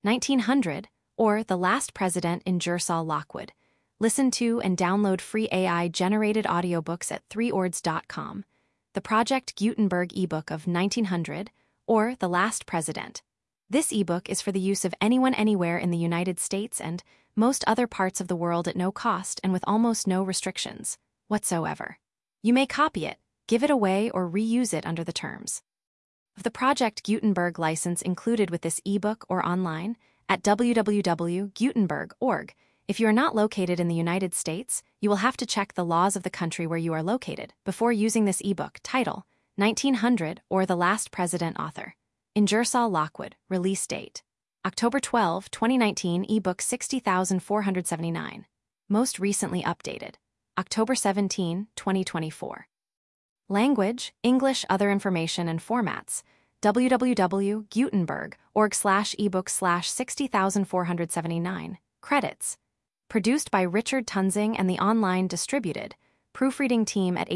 1900, or The Last President Ingersoll Lockwood. Listen to and download free AI-generated audiobooks at 3ords.com. The Project Gutenberg ebook of 1900, or The Last President. This ebook is for the use of anyone anywhere in the United States and most other parts of the world at no cost and with almost no restrictions whatsoever. You may copy it, give it away, or reuse it under the terms of the Project Gutenberg license included with this ebook or online at www.gutenberg.org. If you are not located in the United States, you will have to check the laws of the country where you are located before using this ebook. Title: 1900, or The Last President. Author: Ingersoll Lockwood. Release date: October 12, 2019. Ebook 60479. Most recently updated: October 17, 2024. Language: English. Other information and formats: www.gutenberg.org/ebook/60479. Credits: produced by Richard Tunsing and the online distributed proofreading team at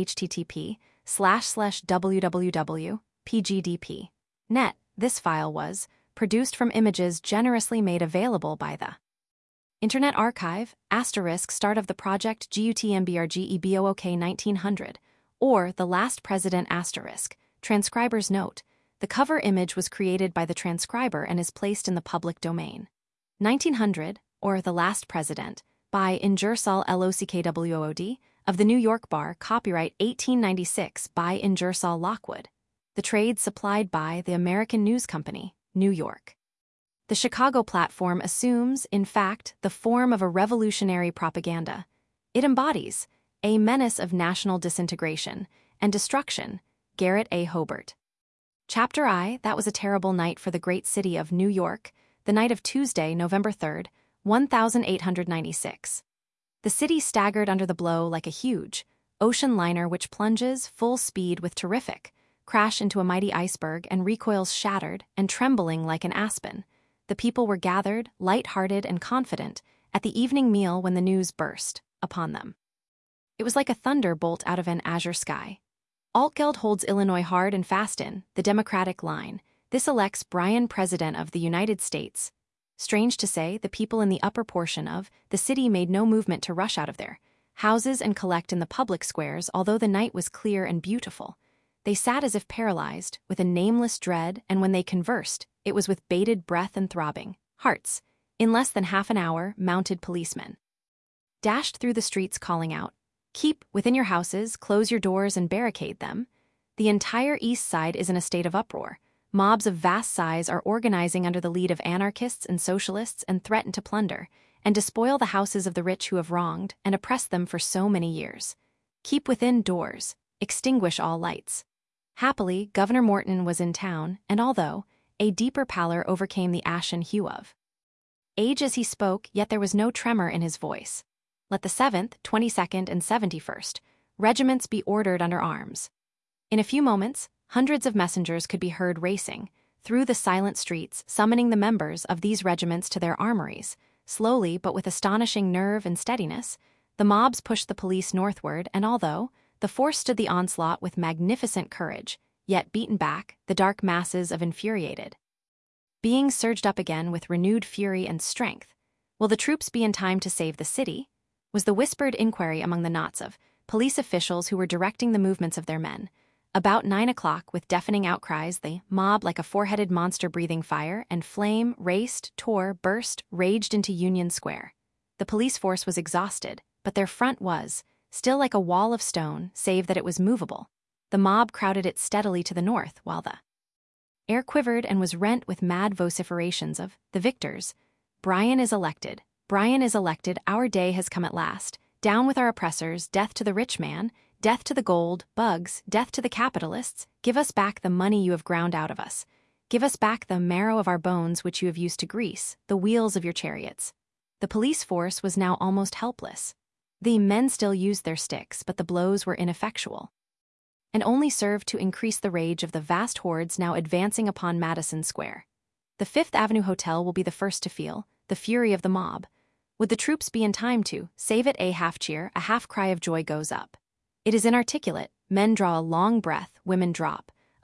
http://www.pgdp.net. This file was produced from images generously made available by the Internet Archive. Start of the project GUTENBRG 1900, or The Last President. Transcriber's note: the cover image was created by the transcriber and is placed in the public domain. 1900, or The Last President, by Ingersoll Lockwood, of the New York Bar. Copyright 1896 by Ingersoll Lockwood. The trade supplied by the American News Company, New York. The Chicago platform assumes, in fact, the form of a revolutionary propaganda. It embodies a menace of national disintegration and destruction. Garrett A. Hobart. Chapter I. That was a terrible night for the great city of New York, the night of Tuesday, November 3, 1896. The city staggered under the blow like a huge ocean liner which plunges full speed with terrific crash into a mighty iceberg and recoils shattered and trembling like an aspen. The people were gathered, light-hearted and confident, at the evening meal when the news burst upon them. It was like a thunderbolt out of an azure sky. Altgeld holds Illinois hard and fast in the Democratic line. This elects Bryan President of the United States. Strange to say, the people in the upper portion of the city made no movement to rush out of their houses and collect in the public squares, although the night was clear and beautiful. They sat as if paralyzed, with a nameless dread, and when they conversed, it was with bated breath and throbbing hearts. In less than half an hour, mounted policemen dashed through the streets calling out, "Keep within your houses, close your doors and barricade them." The entire East Side is in a state of uproar. Mobs of vast size are organizing under the lead of anarchists and socialists and threaten to plunder and despoil the houses of the rich who have wronged and oppressed them for so many years. Keep within doors, extinguish all lights. Happily, Governor Morton was in town, and although a deeper pallor overcame the ashen hue of age as he spoke, yet there was no tremor in his voice. Let the 7th, 22nd, and 71st regiments be ordered under arms. In a few moments, hundreds of messengers could be heard racing through the silent streets, summoning the members of these regiments to their armories. Slowly, but with astonishing nerve and steadiness, the mobs pushed the police northward, and although the force stood the onslaught with magnificent courage, yet beaten back, the dark masses of infuriated beings surged up again with renewed fury and strength. Will the troops be in time to save the city? Was the whispered inquiry among the knots of police officials who were directing the movements of their men. About 9 o'clock, with deafening outcries, the mob, like a four-headed monster breathing fire and flame, raced, tore, burst, raged into Union Square. The police force was exhausted, but their front was still like a wall of stone, save that it was movable. The mob crowded it steadily to the north, while the air quivered and was rent with mad vociferations of the victors. "Bryan is elected. Bryan is elected. Our day has come at last. Down with our oppressors. Death to the rich man. Death to the gold, bugs. Death to the capitalists. Give us back the money you have ground out of us. Give us back the marrow of our bones which you have used to grease the wheels of your chariots." The police force was now almost helpless. The men still used their sticks, but the blows were ineffectual and only served to increase the rage of the vast hordes now advancing upon Madison Square. The Fifth Avenue Hotel will be the first to feel the fury of the mob. Would the troops be in time to save it? A half cheer, a half cry of joy goes up. It is inarticulate. Men draw a long breath, women drop.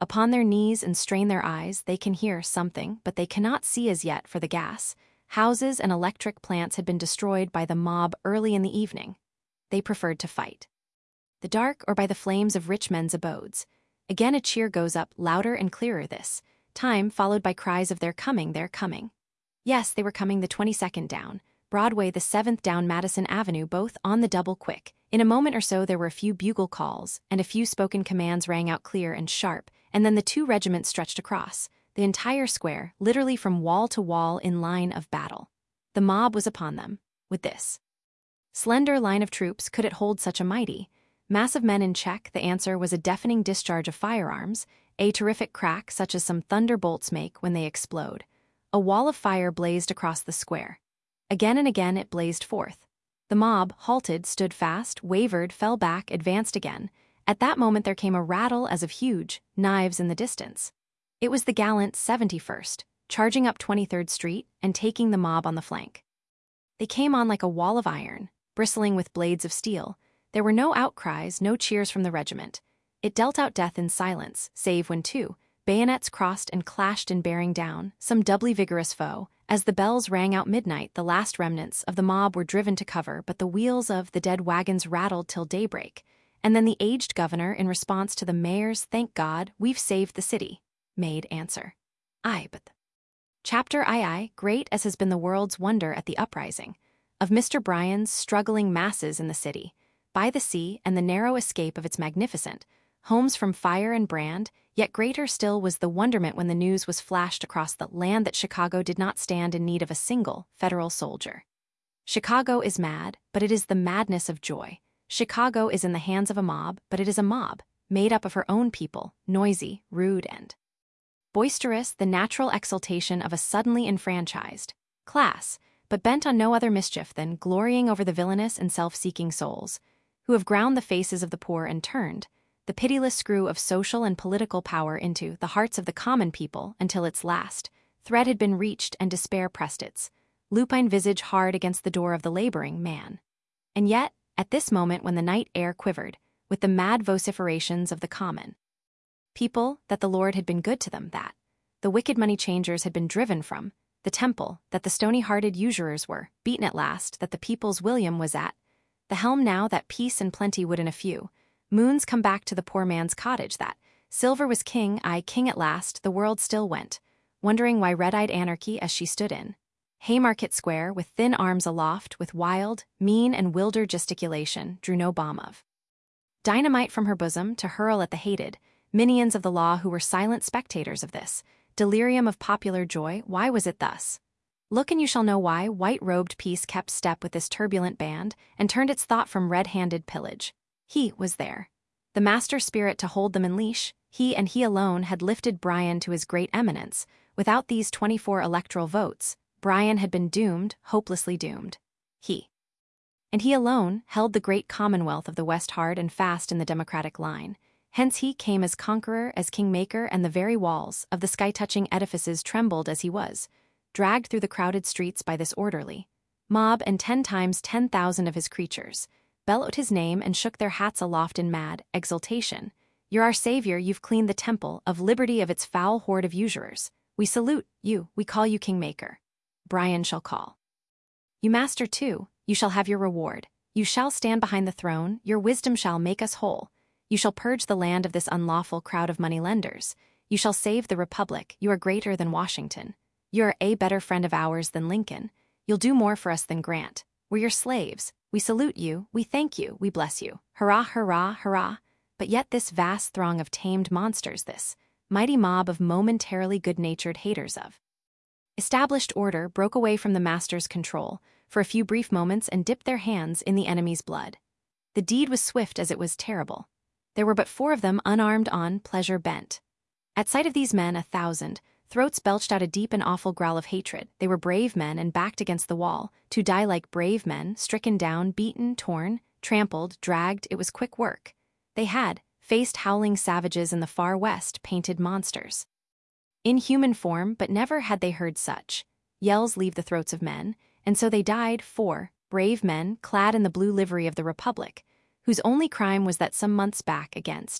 Upon their knees and strain their eyes, they can hear something, but they cannot see as yet for the gas. Houses and electric plants had been destroyed by the mob early in the evening. They preferred to fight. The dark or by the flames of rich men's abodes. Again a cheer goes up, louder and clearer this time, followed by cries of they're coming, they're coming. Yes, they were coming, the 22nd down Broadway, the 7th down Madison Avenue, both on the double quick. In a moment or so there were a few bugle calls, and a few spoken commands rang out clear and sharp, and then the two regiments stretched across the entire square, literally from wall to wall in line of battle. The mob was upon them. With this slender line of troops, could it hold such a mighty mass of men in check? The answer was a deafening discharge of firearms, a terrific crack such as some thunderbolts make when they explode. A wall of fire blazed across the square. Again and again it blazed forth. The mob halted, stood fast, wavered, fell back, advanced again. At that moment there came a rattle as of huge knives in the distance. It was the gallant 71st, charging up 23rd Street and taking the mob on the flank. They came on like a wall of iron, bristling with blades of steel. There were no outcries, no cheers from the regiment. It dealt out death in silence, save when two bayonets crossed and clashed in bearing down some doubly vigorous foe. As the bells rang out midnight, the last remnants of the mob were driven to cover, but the wheels of the dead wagons rattled till daybreak. And then the aged governor, in response to the mayor's "Thank God, we've saved the city," made answer, "Aye, but the chapter II, great as has been the world's wonder at the uprising of Mr. Bryan's struggling masses in the city, by the sea, and the narrow escape of its magnificent homes from fire and brand, yet greater still was the wonderment when the news was flashed across the land that Chicago did not stand in need of a single federal soldier. Chicago is mad, but it is the madness of joy. Chicago is in the hands of a mob, but it is a mob, made up of her own people, noisy, rude, and boisterous, the natural exultation of a suddenly enfranchised class, but bent on no other mischief than glorying over the villainous and self-seeking souls, who have ground the faces of the poor and turned the pitiless screw of social and political power into the hearts of the common people until its last thread had been reached and despair pressed its lupine visage hard against the door of the laboring man. And yet, at this moment when the night air quivered with the mad vociferations of the common people, that the Lord had been good to them, that the wicked money changers had been driven from the temple, that the stony-hearted usurers were beaten at last, that the people's William was at the helm now, that peace and plenty would in a few moons come back to the poor man's cottage, that silver was king, aye, king at last, the world still went, wondering why red-eyed anarchy, as she stood in Haymarket Square, with thin arms aloft, with wild, mean, and wilder gesticulation, drew no bomb of dynamite from her bosom to hurl at the hated minions of the law who were silent spectators of this delirium of popular joy. Why was it thus? Look and you shall know why. White-robed peace kept step with this turbulent band and turned its thought from red-handed pillage. He was there, the master spirit to hold them in leash. He and he alone had lifted Bryan to his great eminence. Without these 24 electoral votes, Bryan had been doomed, hopelessly doomed. He and he alone held the great commonwealth of the West hard and fast in the democratic line. Hence he came as conqueror, as kingmaker, and the very walls of the sky-touching edifices trembled as he was dragged through the crowded streets by this orderly mob, and 10 times 10,000 of his creatures bellowed his name and shook their hats aloft in mad exultation. You're our savior, you've cleaned the temple of liberty of its foul horde of usurers. We salute you, we call you kingmaker. Bryan shall call you master too, you shall have your reward. You shall stand behind the throne, your wisdom shall make us whole. You shall purge the land of this unlawful crowd of money-lenders. You shall save the republic, you are greater than Washington. You're a better friend of ours than Lincoln. You'll do more for us than Grant. We're your slaves. We salute you, we thank you, we bless you. Hurrah, hurrah, hurrah. But yet this vast throng of tamed monsters, this mighty mob of momentarily good-natured haters of established order, broke away from the master's control for a few brief moments and dipped their hands in the enemy's blood. The deed was swift as it was terrible. There were but 4 of them, unarmed, on pleasure bent. At sight of these men, 1,000 throats belched out a deep and awful growl of hatred. They were brave men and backed against the wall, to die like brave men, stricken down, beaten, torn, trampled, dragged. It was quick work. They had faced howling savages in the far west, painted monsters in human form, but never had they heard such yells leave the throats of men, and so they died, 4 brave men clad in the blue livery of the Republic, whose only crime was that some months back against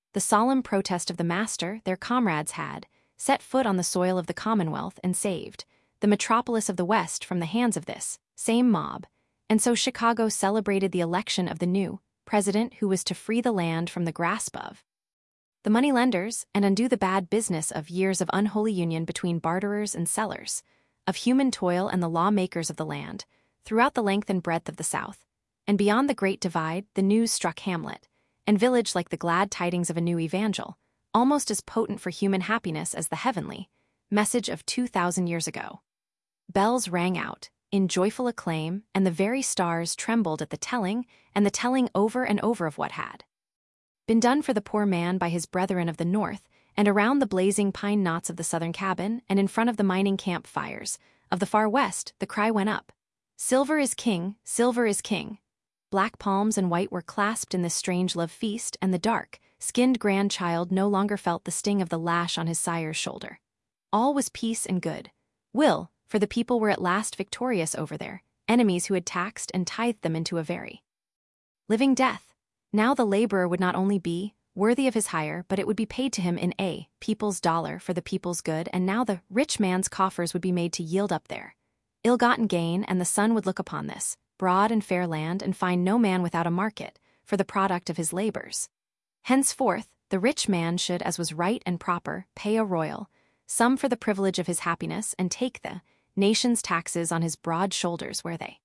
the solemn protest of the master their comrades had set foot on the soil of the Commonwealth and saved the metropolis of the West from the hands of this same mob, and so Chicago celebrated the election of the new president who was to free the land from the grasp of the moneylenders and undo the bad business of years of unholy union between barterers and sellers, of human toil and the lawmakers of the land, throughout the length and breadth of the South. And beyond the Great Divide, the news struck hamlet and village like the glad tidings of a new evangel, almost as potent for human happiness as the heavenly message of 2,000 years ago. Bells rang out in joyful acclaim, and the very stars trembled at the telling and the telling over and over of what had been done for the poor man by his brethren of the North, and around the blazing pine knots of the southern cabin and in front of the mining camp fires of the far west the cry went up, "Silver is king, silver is king." Black palms and white were clasped in this strange love feast, and the dark-skinned grandchild no longer felt the sting of the lash on his sire's shoulder. All was peace and good will, for the people were at last victorious over their enemies who had taxed and tithed them into a very living death. Now the laborer would not only be worthy of his hire, but it would be paid to him in a people's dollar for the people's good, and now the rich man's coffers would be made to yield up their ill-gotten gain, and the sun would look upon this broad and fair land and find no man without a market for the product of his labors. Henceforth, the rich man should, as was right and proper, pay a royal sum for the privilege of his happiness and take the nation's taxes on his broad shoulders where they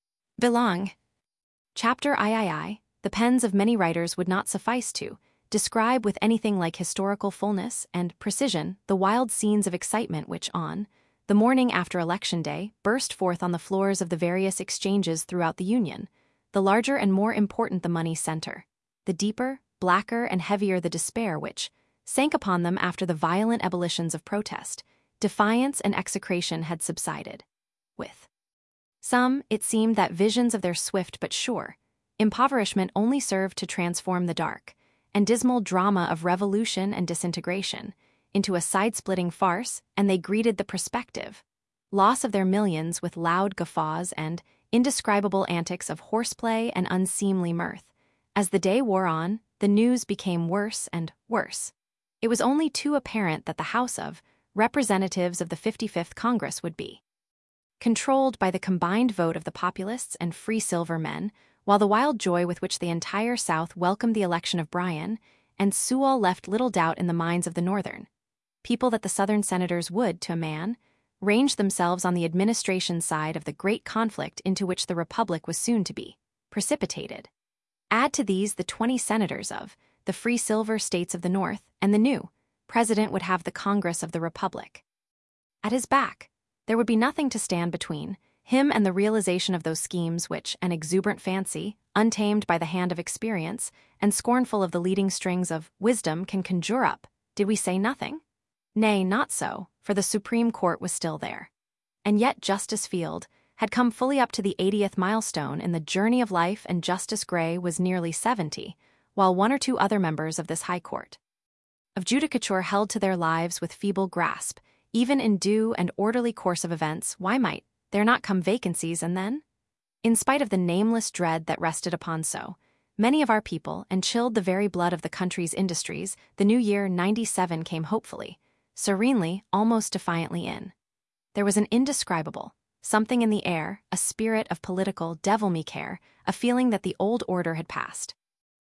belong. Chapter III, the pens of many writers would not suffice to describe with anything like historical fullness and precision the wild scenes of excitement which, on the morning after Election Day, burst forth on the floors of the various exchanges throughout the Union. The larger and more important the money center, the deeper, blacker, and heavier the despair which sank upon them after the violent ebullitions of protest, defiance, and execration had subsided. With some, it seemed that visions of their swift but sure impoverishment only served to transform the dark and dismal drama of revolution and disintegration into a side-splitting farce, and they greeted the prospective loss of their millions with loud guffaws and indescribable antics of horseplay and unseemly mirth. As the day wore on, the news became worse and worse. It was only too apparent that the House of Representatives of the 55th Congress would be controlled by the combined vote of the Populists and Free Silver men, while the wild joy with which the entire South welcomed the election of Bryan and Sewall left little doubt in the minds of the Northern people that the Southern senators would, to a man, range themselves on the administration side of the great conflict into which the Republic was soon to be precipitated. Add to these the 20 senators of the Free Silver states of the North, and the new president would have the Congress of the Republic at his back. There would be nothing to stand between him and the realization of those schemes which an exuberant fancy, untamed by the hand of experience, and scornful of the leading strings of wisdom can conjure up. Did we say nothing? Nay, not so, for the Supreme Court was still there. And yet Justice Field had come fully up to the 80th milestone in the journey of life, and Justice Gray was nearly 70, while one or two other members of this High Court of Judicature held to their lives with feeble grasp. Even in due and orderly course of events, why might there not come vacancies, and then? In spite of the nameless dread that rested upon so many of our people and chilled the very blood of the country's industries, the new year '97 came hopefully, serenely, almost defiantly in. There was an indescribable something in the air, a spirit of political devil-me-care, a feeling that the old order had passed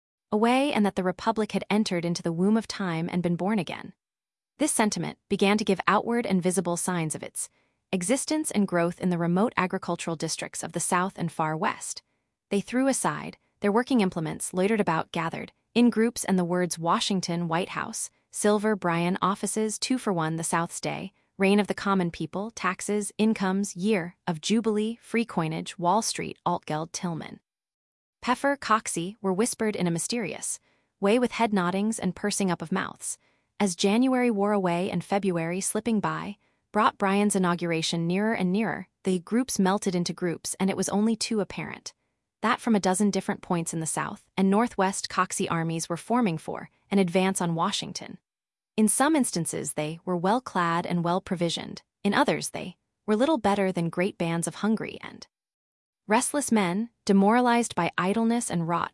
away and that the Republic had entered into the womb of time and been born again. This sentiment began to give outward and visible signs of its existence and growth in the remote agricultural districts of the South and Far West. They threw aside their working implements, loitered about, gathered in groups, and the words Washington, White House, Silver, Bryan, offices, 2-for-1, the South's day, reign of the common people, taxes, incomes, year of Jubilee, free coinage, Wall Street, Altgeld, Tillman, Peffer, Coxey were whispered in a mysterious way with head noddings and pursing up of mouths. As January wore away and February, slipping by, brought Bryan's inauguration nearer and nearer, the groups melted into groups, and it was only too apparent that from a dozen different points in the South and Northwest Coxey armies were forming for an advance on Washington. In some instances they were well clad and well provisioned, in others they were little better than great bands of hungry and restless men, demoralized by idleness and wrought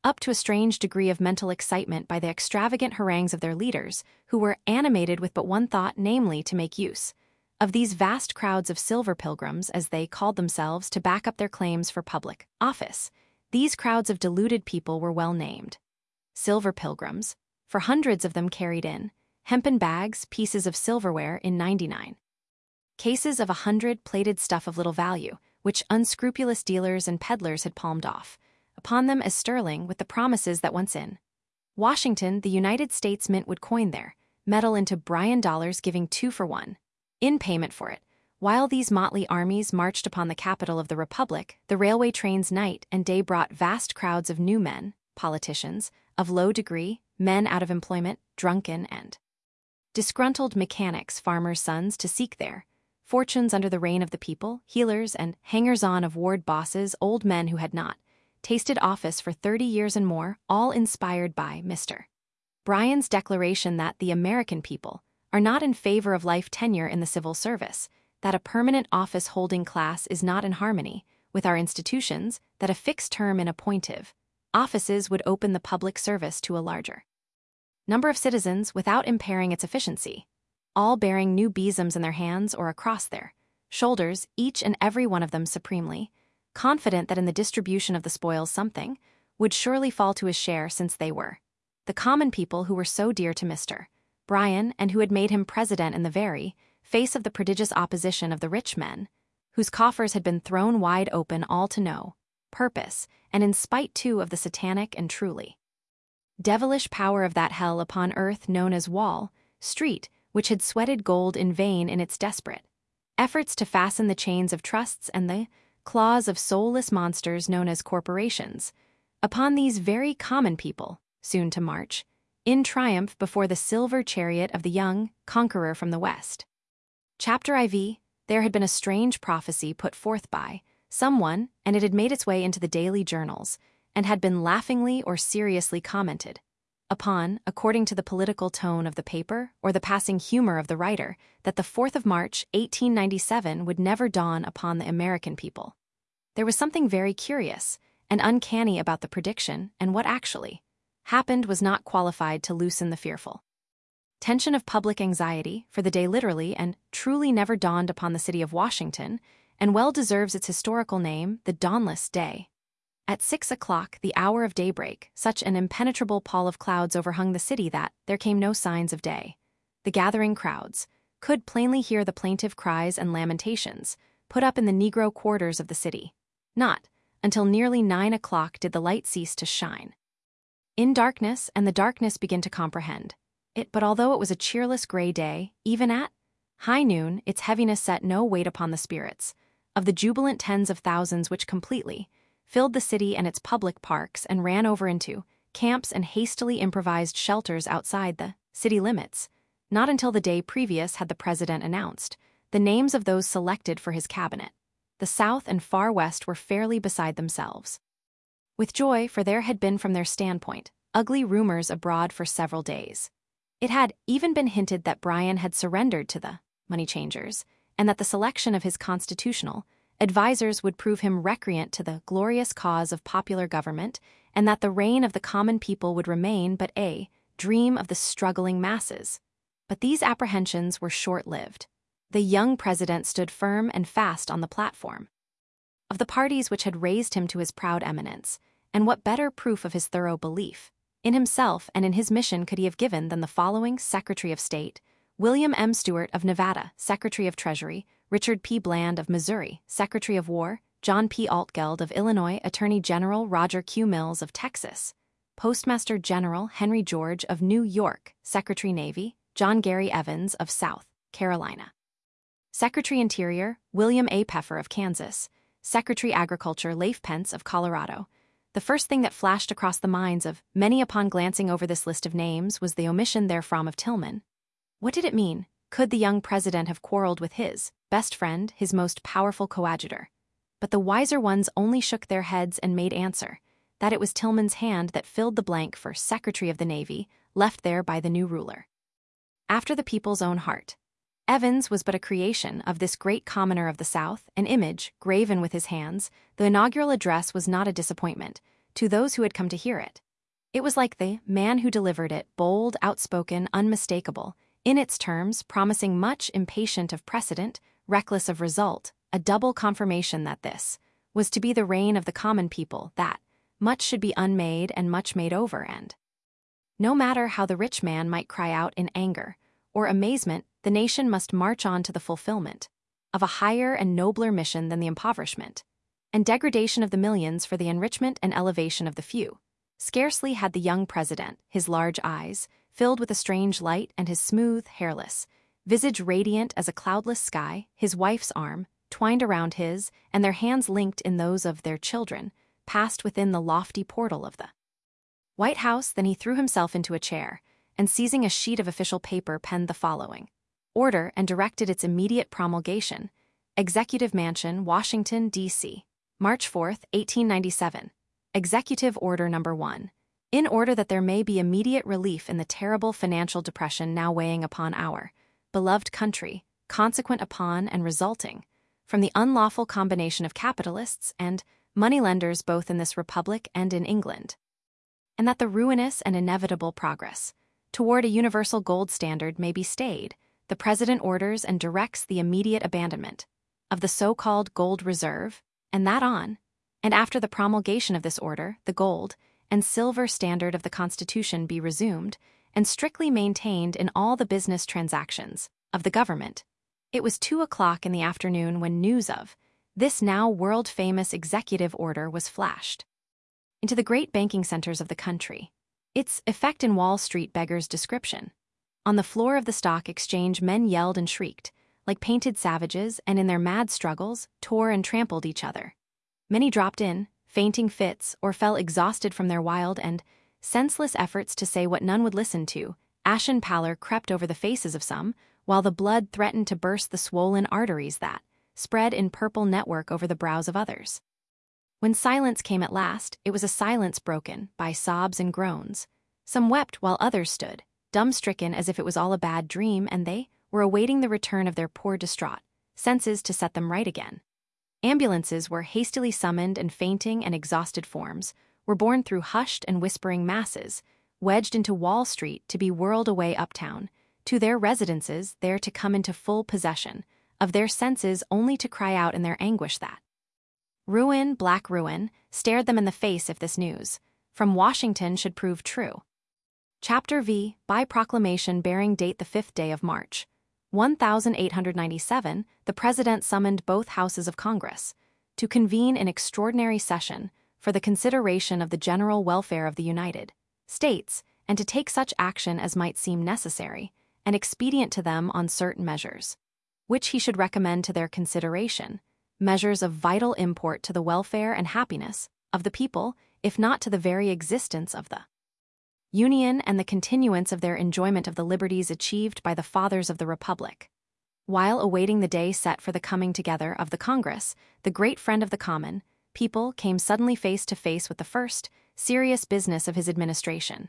up to a strange degree of mental excitement by the extravagant harangues of their leaders, who were animated with but one thought, namely to make use of these vast crowds of silver pilgrims, as they called themselves, to back up their claims for public office. These crowds of deluded people were well named silver pilgrims, for hundreds of them carried in hempen bags, pieces of silverware in 99 cases of 100 plated stuff of little value, which unscrupulous dealers and peddlers had palmed off upon them as sterling, with the promises that once in Washington, the United States Mint would coin their metal into Bryan dollars, giving 2 for 1 in payment for it. While these motley armies marched upon the capital of the Republic, the railway trains night and day brought vast crowds of new men, politicians, of low degree, men out of employment, drunken and disgruntled mechanics, farmers' sons, to seek their fortunes under the reign of the people, healers and hangers-on of ward bosses, old men who had not tasted office for 30 years and more, all inspired by Mr. Bryan's declaration that the American people are not in favor of life tenure in the civil service, that a permanent office-holding class is not in harmony with our institutions, that a fixed term in appointive offices would open the public service to a larger number of citizens without impairing its efficiency, all bearing new besoms in their hands or across their shoulders, each and every one of them supremely confident that in the distribution of the spoils something would surely fall to his share, since they were the common people who were so dear to Mr. Bryan and who had made him president in the very face of the prodigious opposition of the rich men, whose coffers had been thrown wide open all to no purpose, and in spite too of the satanic and truly devilish power of that hell upon earth known as Wall Street, which had sweated gold in vain in its desperate efforts to fasten the chains of trusts and the claws of soulless monsters known as corporations upon these very common people, soon to march in triumph before the silver chariot of the young conqueror from the West. Chapter IV. There had been a strange prophecy put forth by someone, and it had made its way into the daily journals, and had been laughingly or seriously commented upon, according to the political tone of the paper or the passing humor of the writer, that the 4th of March, 1897 would never dawn upon the American people. There was something very curious and uncanny about the prediction, and what actually happened was not qualified to loosen the fearful tension of public anxiety, for the day literally and truly never dawned upon the city of Washington, and well deserves its historical name, the Dawnless Day. At 6 o'clock, the hour of daybreak, such an impenetrable pall of clouds overhung the city that there came no signs of day. The gathering crowds could plainly hear the plaintive cries and lamentations put up in the Negro quarters of the city. Not until nearly 9 o'clock did the light cease to shine in darkness, and the darkness begin to comprehend it. But although it was a cheerless gray day, even at high noon, its heaviness set no weight upon the spirits of the jubilant tens of thousands which completely filled the city and its public parks and ran over into camps and hastily improvised shelters outside the city limits. Not until the day previous had the president announced the names of those selected for his cabinet. The South and Far West were fairly beside themselves with joy, for there had been from their standpoint ugly rumors abroad for several days. It had even been hinted that Bryan had surrendered to the money changers, and that the selection of his constitutional advisers would prove him recreant to the glorious cause of popular government, and that the reign of the common people would remain but a dream of the struggling masses. But these apprehensions were short-lived. The young president stood firm and fast on the platform of the parties which had raised him to his proud eminence, and what better proof of his thorough belief in himself and in his mission could he have given than the following: Secretary of State William M. Stewart of Nevada, Secretary of Treasury Richard P. Bland of Missouri, Secretary of War John P. Altgeld of Illinois, Attorney General Roger Q. Mills of Texas, Postmaster General Henry George of New York, Secretary Navy John Gary Evans of South Carolina, Secretary Interior William A. Peffer of Kansas, Secretary Agriculture Leif Pence of Colorado. The first thing that flashed across the minds of many upon glancing over this list of names was the omission therefrom of Tillman. What did it mean? Could the young president have quarreled with his best friend, his most powerful coadjutor? But the wiser ones only shook their heads and made answer that it was Tillman's hand that filled the blank for Secretary of the Navy, left there by the new ruler, after the people's own heart. Evans was but a creation of this great commoner of the South, an image graven with his hands. The inaugural address was not a disappointment. to those who had come to hear it. It was like the man who delivered it, bold, outspoken, unmistakable, in its terms, promising much, impatient of precedent, reckless of result, a double confirmation that this was to be the reign of the common people, that much should be unmade and much made over, and no matter how the rich man might cry out in anger or amazement, the nation must march on to the fulfillment of a higher and nobler mission than the impoverishment and degradation of the millions for the enrichment and elevation of the few. Scarcely had the young president, his large eyes filled with a strange light and his smooth, hairless visage radiant as a cloudless sky, his wife's arm, twined around his, and their hands linked in those of their children, passed within the lofty portal of the White House. Then he threw himself into a chair, and seizing a sheet of official paper penned the following order and directed its immediate promulgation. Executive Mansion, Washington, D.C., March 4, 1897. Executive Order Number 1. In order that there may be immediate relief in the terrible financial depression now weighing upon our beloved country, consequent upon and resulting from the unlawful combination of capitalists and moneylenders both in this republic and in England, and that the ruinous and inevitable progress toward a universal gold standard may be stayed, the President orders and directs the immediate abandonment of the so-called gold reserve, and that on and after the promulgation of this order, the gold and silver standard of the Constitution be resumed and strictly maintained in all the business transactions of the government. It was 2:00 in the afternoon when news of this now world-famous executive order was flashed into the great banking centers of the country. Its effect in Wall Street beggars description. On the floor of the stock exchange, men yelled and shrieked like painted savages, and in their mad struggles tore and trampled each other. Many dropped in, fainting fits, or fell exhausted from their wild and senseless efforts to say what none would listen to. Ashen pallor crept over the faces of some, while the blood threatened to burst the swollen arteries that spread in purple network over the brows of others. When silence came at last, it was a silence broken by sobs and groans. Some wept while others stood, dumb-stricken as if it was all a bad dream and they were awaiting the return of their poor distraught senses to set them right again. Ambulances were hastily summoned, and fainting and exhausted forms were borne through hushed and whispering masses, wedged into Wall Street to be whirled away uptown, to their residences, there to come into full possession of their senses, only to cry out in their anguish that ruin, black ruin, stared them in the face if this news from Washington should prove true. Chapter V. By proclamation bearing date the 5th day of March, 1897, the President summoned both houses of Congress to convene an extraordinary session for the consideration of the general welfare of the United States, and to take such action as might seem necessary and expedient to them on certain measures, which he should recommend to their consideration, measures of vital import to the welfare and happiness of the people, if not to the very existence of the Union and the continuance of their enjoyment of the liberties achieved by the fathers of the Republic. While awaiting the day set for the coming together of the Congress, the great friend of the common people came suddenly face to face with the first serious business of his administration.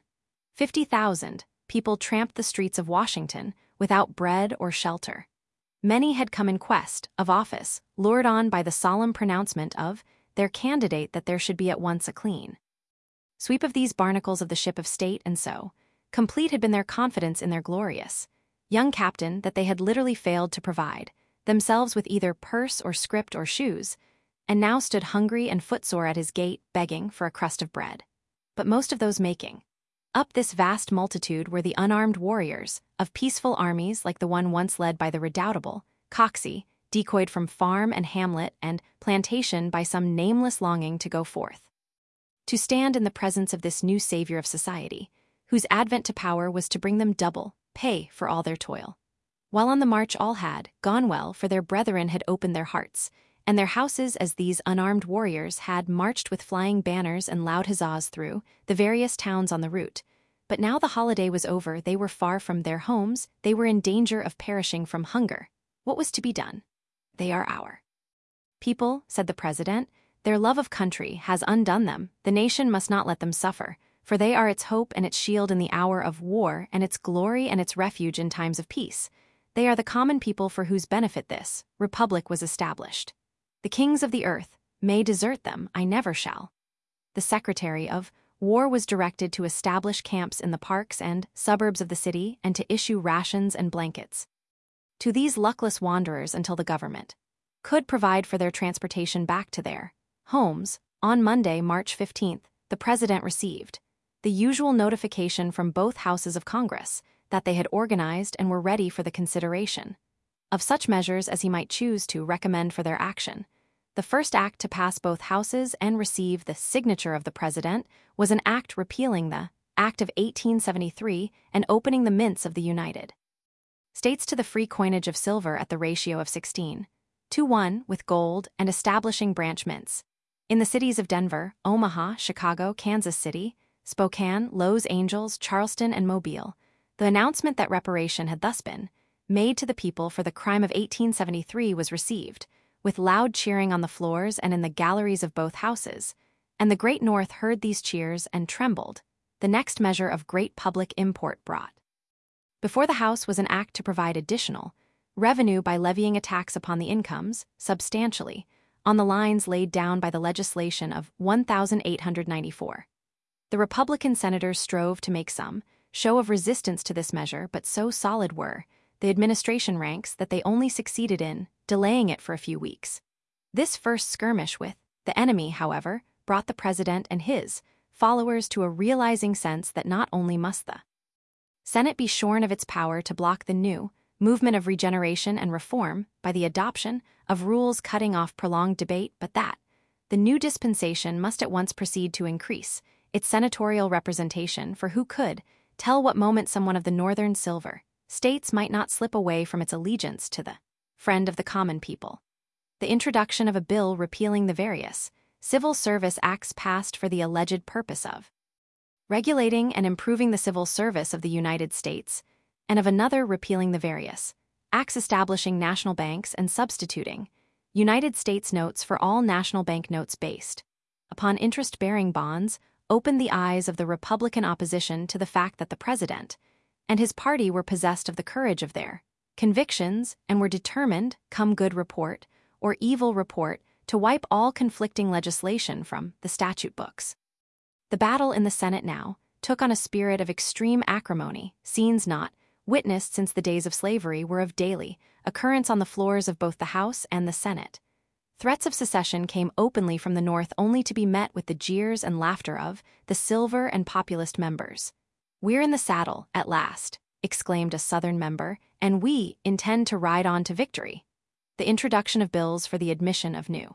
50,000 people tramped the streets of Washington without bread or shelter. Many had come in quest of office, lured on by the solemn pronouncement of their candidate that there should be at once a clean sweep of these barnacles of the ship of state, and so complete had been their confidence in their glorious young captain that they had literally failed to provide themselves with either purse or script or shoes, and now stood hungry and footsore at his gate, begging for a crust of bread. But most of those making up this vast multitude were the unarmed warriors of peaceful armies like the one once led by the redoubtable Coxey, decoyed from farm and hamlet and plantation by some nameless longing to go forth to stand in the presence of this new savior of society, whose advent to power was to bring them double pay for all their toil. While on the march all had gone well, for their brethren had opened their hearts and their houses as these unarmed warriors had marched with flying banners and loud huzzas through the various towns on the route. But now the holiday was over, they were far from their homes, they were in danger of perishing from hunger. What was to be done? They are our people, said the President. Their love of country has undone them. The nation must not let them suffer, for they are its hope and its shield in the hour of war, and its glory and its refuge in times of peace. They are the common people for whose benefit this republic was established. The kings of the earth may desert them, I never shall. the Secretary of War was directed to establish camps in the parks and suburbs of the city and to issue rations and blankets to these luckless wanderers until the government could provide for their transportation back to their homes. On Monday, March 15th, the president received the usual notification from both houses of Congress that they had organized and were ready for the consideration of such measures as he might choose to recommend for their action. The first act to pass both houses and receive the signature of the president was an act repealing the Act of 1873 and opening the mints of the United States to the free coinage of silver at the ratio of 16:1 with gold and establishing branch mints in the cities of Denver, Omaha, Chicago, Kansas City, Spokane, Los Angeles, Charleston, and Mobile. The announcement that reparation had thus been made to the people for the crime of 1873 was received with loud cheering on the floors and in the galleries of both houses, and the Great North heard these cheers and trembled. The next measure of great public import brought before the House was an act to provide additional revenue by levying a tax upon the incomes, substantially, on the lines laid down by the legislation of 1894. The Republican senators strove to make some show of resistance to this measure, but so solid were the administration ranks that they only succeeded in delaying it for a few weeks. This first skirmish with the enemy, however, brought the president and his followers to a realizing sense that not only must the Senate be shorn of its power to block the new movement of regeneration and reform by the adoption of rules cutting off prolonged debate, but that the new dispensation must at once proceed to increase its senatorial representation, for who could tell what moment someone of the northern silver states might not slip away from its allegiance to the friend of the common people. The introduction of a bill repealing the various civil service acts passed for the alleged purpose of regulating and improving the civil service of the United States, and of another repealing the various acts establishing national banks and substituting United States notes for all national bank notes based upon interest-bearing bonds, opened the eyes of the Republican opposition to the fact that the president and his party were possessed of the courage of their convictions and were determined, come good report or evil report, to wipe all conflicting legislation from the statute books. The battle in the Senate now took on a spirit of extreme acrimony. Scenes not witnessed since the days of slavery were of daily occurrence on the floors of both the House and the Senate. Threats of secession came openly from the North, only to be met with the jeers and laughter of the silver and populist members. "We're in the saddle, at last," exclaimed a Southern member, "and we intend to ride on to victory." The introduction of bills for the admission of New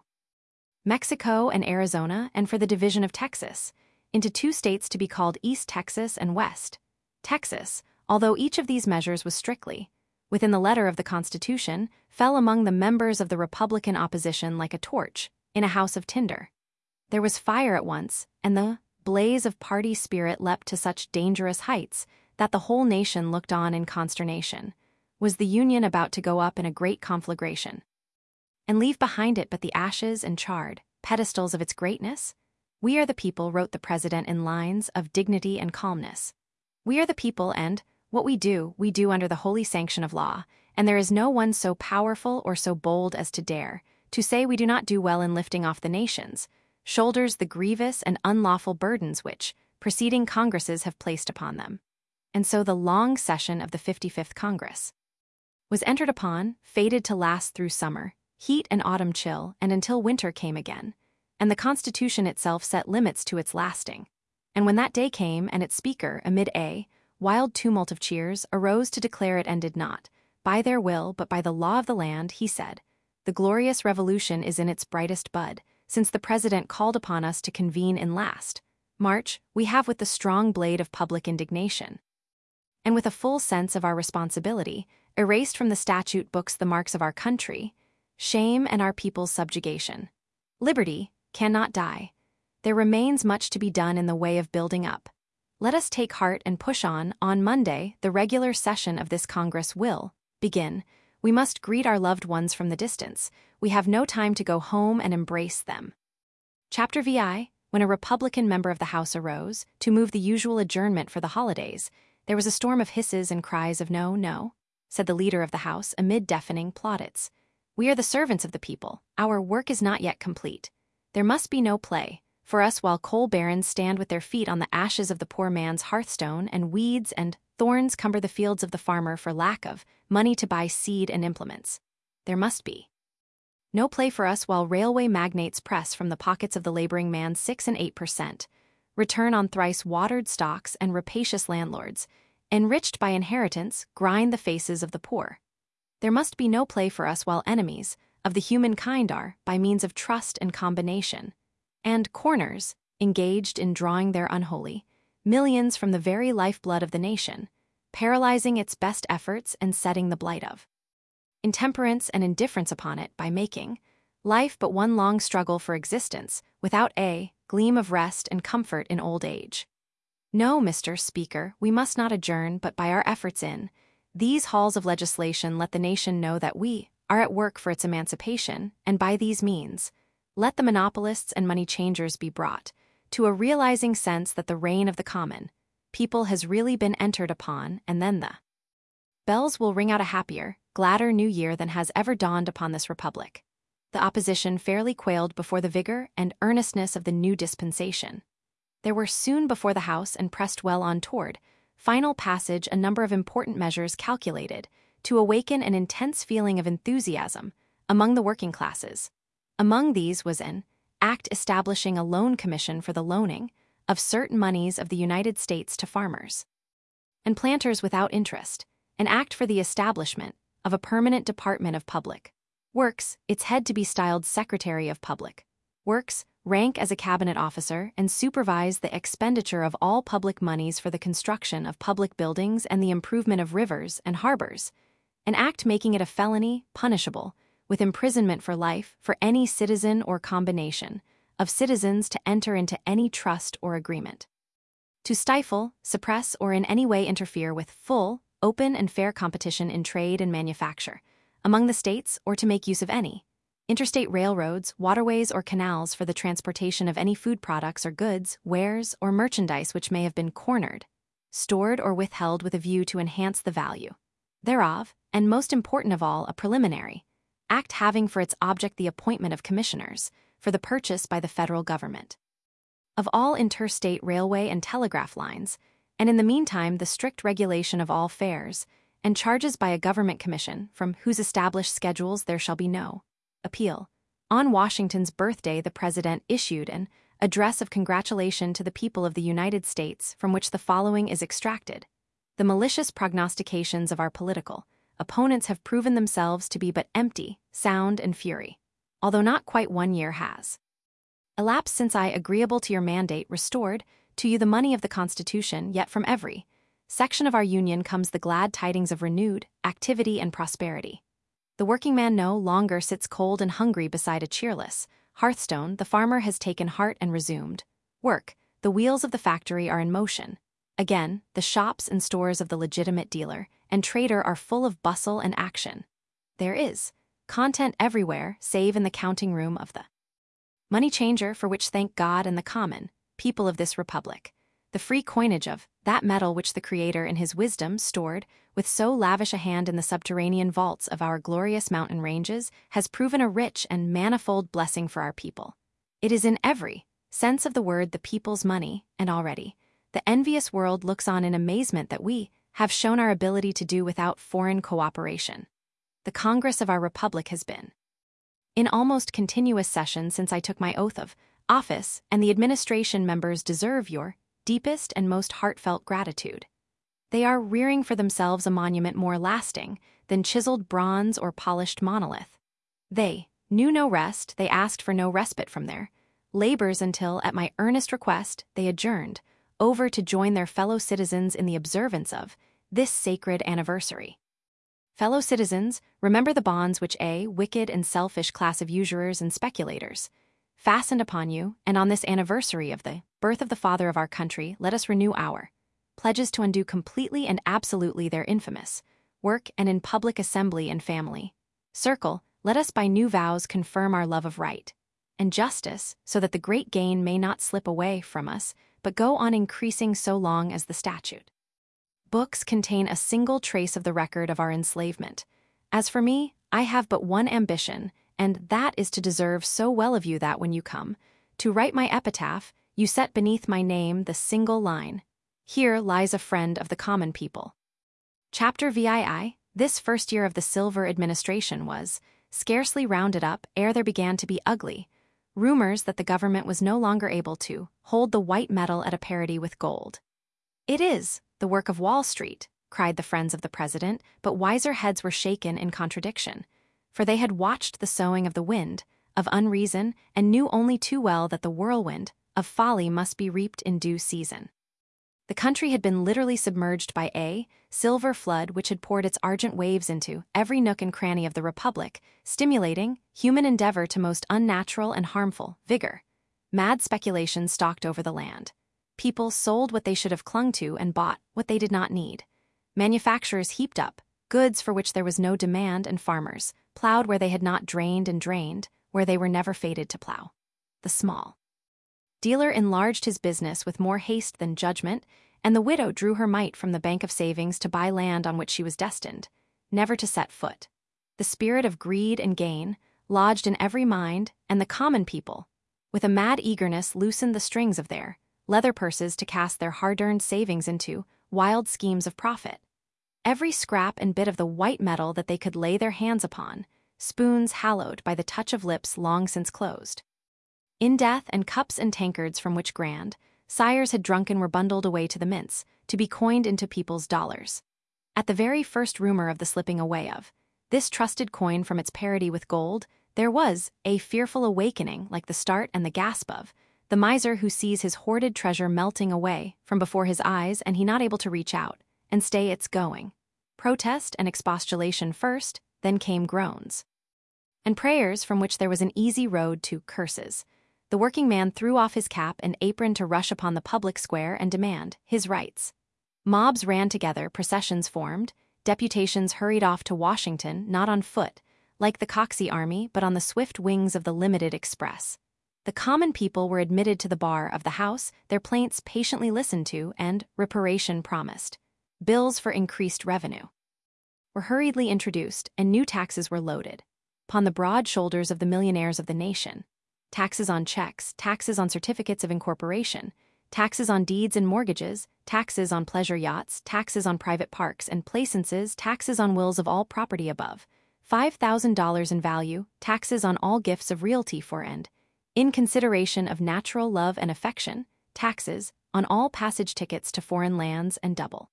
Mexico and Arizona, and for the division of Texas into two states to be called East Texas and West Texas, although each of these measures was strictly within the letter of the Constitution, fell among the members of the Republican opposition like a torch in a house of tinder. There was fire at once, and the blaze of party spirit leapt to such dangerous heights that the whole nation looked on in consternation. Was the Union about to go up in a great conflagration and leave behind it but the ashes and charred pedestals of its greatness? "We are the people," wrote the president in lines of dignity and calmness. "We are the people, and what we do under the holy sanction of law, and there is no one so powerful or so bold as to dare to say we do not do well in lifting off the nation's shoulders the grievous and unlawful burdens which preceding Congresses have placed upon them." And so the long session of the 55th Congress was entered upon, fated to last through summer, heat and autumn chill, and until winter came again, and the Constitution itself set limits to its lasting. And when that day came, and its speaker, amid a wild tumult of cheers, arose to declare it ended not by their will but by the law of the land, he said, "The glorious revolution is in its brightest bud, since the President called upon us to convene in last March, we have with the strong blade of public indignation, and with a full sense of our responsibility, erased from the statute books the marks of our country, shame and our people's subjugation. Liberty cannot die. There remains much to be done in the way of building up. Let us take heart and push on. On Monday, the regular session of this Congress will begin. We must greet our loved ones from the distance. We have no time to go home and embrace them." Chapter VI. When a Republican member of the House arose to move the usual adjournment for the holidays, there was a storm of hisses and cries of "No, no," said the leader of the House amid deafening plaudits. "We are the servants of the people. Our work is not yet complete. There must be no play, for us while coal barons stand with their feet on the ashes of the poor man's hearthstone, and weeds and thorns cumber the fields of the farmer for lack of money to buy seed and implements. There must be no play for us while railway magnates press from the pockets of the laboring man 6 and 8%, return on thrice watered stocks, and rapacious landlords, enriched by inheritance, grind the faces of the poor. There must be no play for us while enemies of the human kind are, by means of trust and combination, and corners, engaged in drawing their unholy millions from the very lifeblood of the nation, paralyzing its best efforts and setting the blight of intemperance and indifference upon it by making life but one long struggle for existence, without a gleam of rest and comfort in old age. No, Mr. Speaker, we must not adjourn, but by our efforts in these halls of legislation let the nation know that we are at work for its emancipation, and by these means, let the monopolists and money changers be brought to a realizing sense that the reign of the common people has really been entered upon, and then the bells will ring out a happier, gladder new year than has ever dawned upon this republic. The opposition fairly quailed before the vigor and earnestness of the new dispensation. There were soon before the House and pressed well on toward final passage a number of important measures calculated to awaken an intense feeling of enthusiasm among the working classes. Among these was an act establishing a loan commission for the loaning of certain moneys of the United States to farmers and planters without interest, an act for the establishment of a permanent Department of Public Works, its head to be styled Secretary of Public Works, rank as a cabinet officer, and supervise the expenditure of all public monies for the construction of public buildings and the improvement of rivers and harbors, an act making it a felony punishable with imprisonment for life for any citizen or combination of citizens to enter into any trust or agreement, to stifle, suppress, or in any way interfere with full, open, and fair competition in trade and manufacture among the states, or to make use of any interstate railroads, waterways, or canals for the transportation of any food products or goods, wares, or merchandise which may have been cornered, stored, or withheld with a view to enhance the value thereof, and most important of all, a preliminary act having for its object the appointment of commissioners for the purchase by the federal government of all interstate railway and telegraph lines, and in the meantime the strict regulation of all fares and charges by a government commission, from whose established schedules there shall be no appeal. On Washington's birthday the President issued an address of congratulation to the people of the United States, from which the following is extracted. The malicious prognostications of our political opponents have proven themselves to be but empty sound and fury, although not quite 1 year has elapsed since I, agreeable to your mandate, restored to you the money of the Constitution, yet from every section of our Union comes the glad tidings of renewed activity and prosperity. The working man no longer sits cold and hungry beside a cheerless hearthstone. The farmer has taken heart and resumed work. The wheels of the factory are in motion. Again, the shops and stores of the legitimate dealer and trader are full of bustle and action. There is content everywhere, save in the counting room of the money changer, for which thank God and the common people of this republic. The free coinage of that metal which the Creator in his wisdom stored with so lavish a hand in the subterranean vaults of our glorious mountain ranges has proven a rich and manifold blessing for our people. It is in every sense of the word the people's money, and already the envious world looks on in amazement that we have shown our ability to do without foreign cooperation. The Congress of our republic has been in almost continuous session since I took my oath of office, and the administration members deserve your deepest and most heartfelt gratitude. They are rearing for themselves a monument more lasting than chiseled bronze or polished monolith. They knew no rest, they asked for no respite from their labors until, at my earnest request, they adjourned over to join their fellow citizens in the observance of this sacred anniversary. Fellow citizens, remember the bonds which a wicked and selfish class of usurers and speculators fastened upon you, and on this anniversary of the birth of the father of our country, let us renew our pledges to undo completely and absolutely their infamous work, and in public assembly and family circle, let us by new vows confirm our love of right and justice, so that the great gain may not slip away from us, but go on increasing so long as the statute books contain a single trace of the record of our enslavement. As for me, I have but one ambition, and that is to deserve so well of you that when you come To write my epitaph, you set beneath my name the single line. Here lies a friend of the common people. Chapter VII. This first year of the Silver administration was scarcely rounded up ere there began to be ugly rumors that the government was no longer able to hold the white metal at a parity with gold. "It is the work of Wall Street," cried the friends of the president, but wiser heads were shaken in contradiction, for they had watched the sowing of the wind, of unreason, and knew only too well that the whirlwind of folly must be reaped in due season. The country had been literally submerged by a silver flood which had poured its argent waves into every nook and cranny of the republic, stimulating human endeavor to most unnatural and harmful vigor. Mad speculation stalked over the land. People sold what they should have clung to and bought what they did not need. Manufacturers heaped up goods for which there was no demand, and farmers plowed where they had not drained and drained where they were never fated to plow. The small dealer enlarged his business with more haste than judgment, and the widow drew her mite from the bank of savings to buy land on which she was destined never to set foot. The spirit of greed and gain lodged in every mind, and the common people, with a mad eagerness, loosened the strings of their leather purses to cast their hard-earned savings into wild schemes of profit. Every scrap and bit of the white metal that they could lay their hands upon, spoons hallowed by the touch of lips long since closed. In death, and cups and tankards from which grand sires had drunken were bundled away to the mints, to be coined into people's dollars. At the very first rumor of the slipping away of this trusted coin from its parity with gold, there was a fearful awakening, like the start and the gasp of the miser who sees his hoarded treasure melting away from before his eyes, and he not able to reach out and stay its going. Protest and expostulation first, then came groans and prayers, from which there was an easy road to curses. The working man threw off his cap and apron to rush upon the public square and demand his rights. Mobs ran together, processions formed, deputations hurried off to Washington, not on foot, like the Coxey army, but on the swift wings of the limited express. The common people were admitted to the bar of the House, their plaints patiently listened to, and reparation promised. Bills for increased revenue were hurriedly introduced, and new taxes were loaded upon the broad shoulders of the millionaires of the nation. Taxes on checks, taxes on certificates of incorporation, taxes on deeds and mortgages, taxes on pleasure yachts, taxes on private parks and placences, taxes on wills of all property above $5,000 in value, taxes on all gifts of realty for and in consideration of natural love and affection, taxes on all passage tickets to foreign lands and double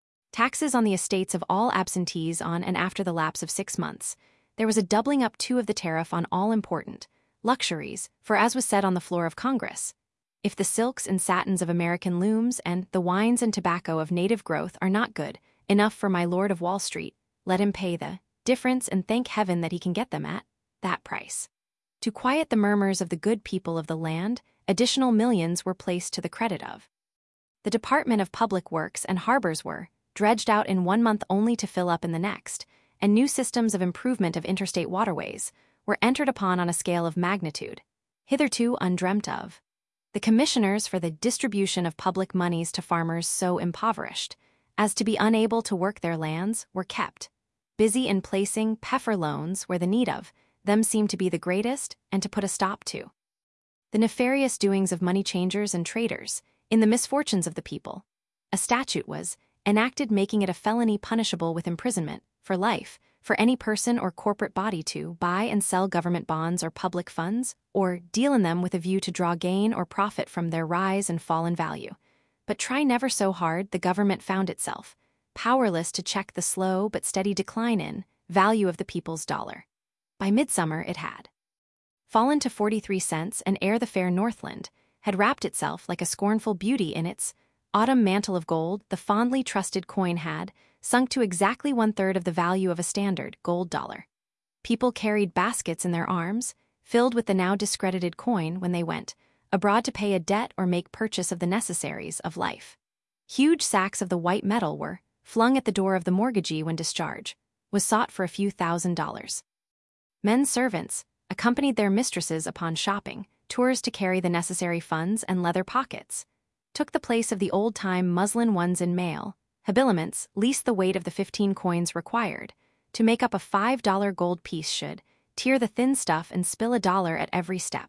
taxes on the estates of all absentees on and after the lapse of 6 months. There was a doubling up too of the tariff on all important luxuries, for as was said on the floor of Congress, if the silks and satins of American looms and the wines and tobacco of native growth are not good enough for my Lord of Wall Street, let him pay the difference and thank heaven that he can get them at that price. To quiet the murmurs of the good people of the land, additional millions were placed to the credit of the Department of Public Works, and harbors were dredged out in 1 month only to fill up in the next, and new systems of improvement of interstate waterways were entered upon on a scale of magnitude hitherto undreamt of. The commissioners for the distribution of public moneys to farmers so impoverished as to be unable to work their lands were kept busy in placing peffer loans where the need of them seemed to be the greatest, and to put a stop to the nefarious doings of money changers and traders in the misfortunes of the people. A statute was enacted making it a felony punishable with imprisonment for life for any person or corporate body to buy and sell government bonds or public funds, or deal in them with a view to draw gain or profit from their rise and fall in value. But try never so hard, the government found itself powerless to check the slow but steady decline in value of the people's dollar. By midsummer it had fallen to 43 cents, and ere the fair Northland had wrapped itself like a scornful beauty in its autumn mantle of gold, the fondly trusted coin had sunk to exactly 1/3 of the value of a standard gold dollar. People carried baskets in their arms, filled with the now discredited coin when they went abroad to pay a debt or make purchase of the necessaries of life. Huge sacks of the white metal were flung at the door of the mortgagee when discharge was sought for a few $1,000s. Men servants accompanied their mistresses upon shopping tours to carry the necessary funds, and leather pockets took the place of the old-time muslin ones in mail habiliments, least the weight of the 15 coins required to make up a $5 gold piece should tear the thin stuff and spill $1 at every step.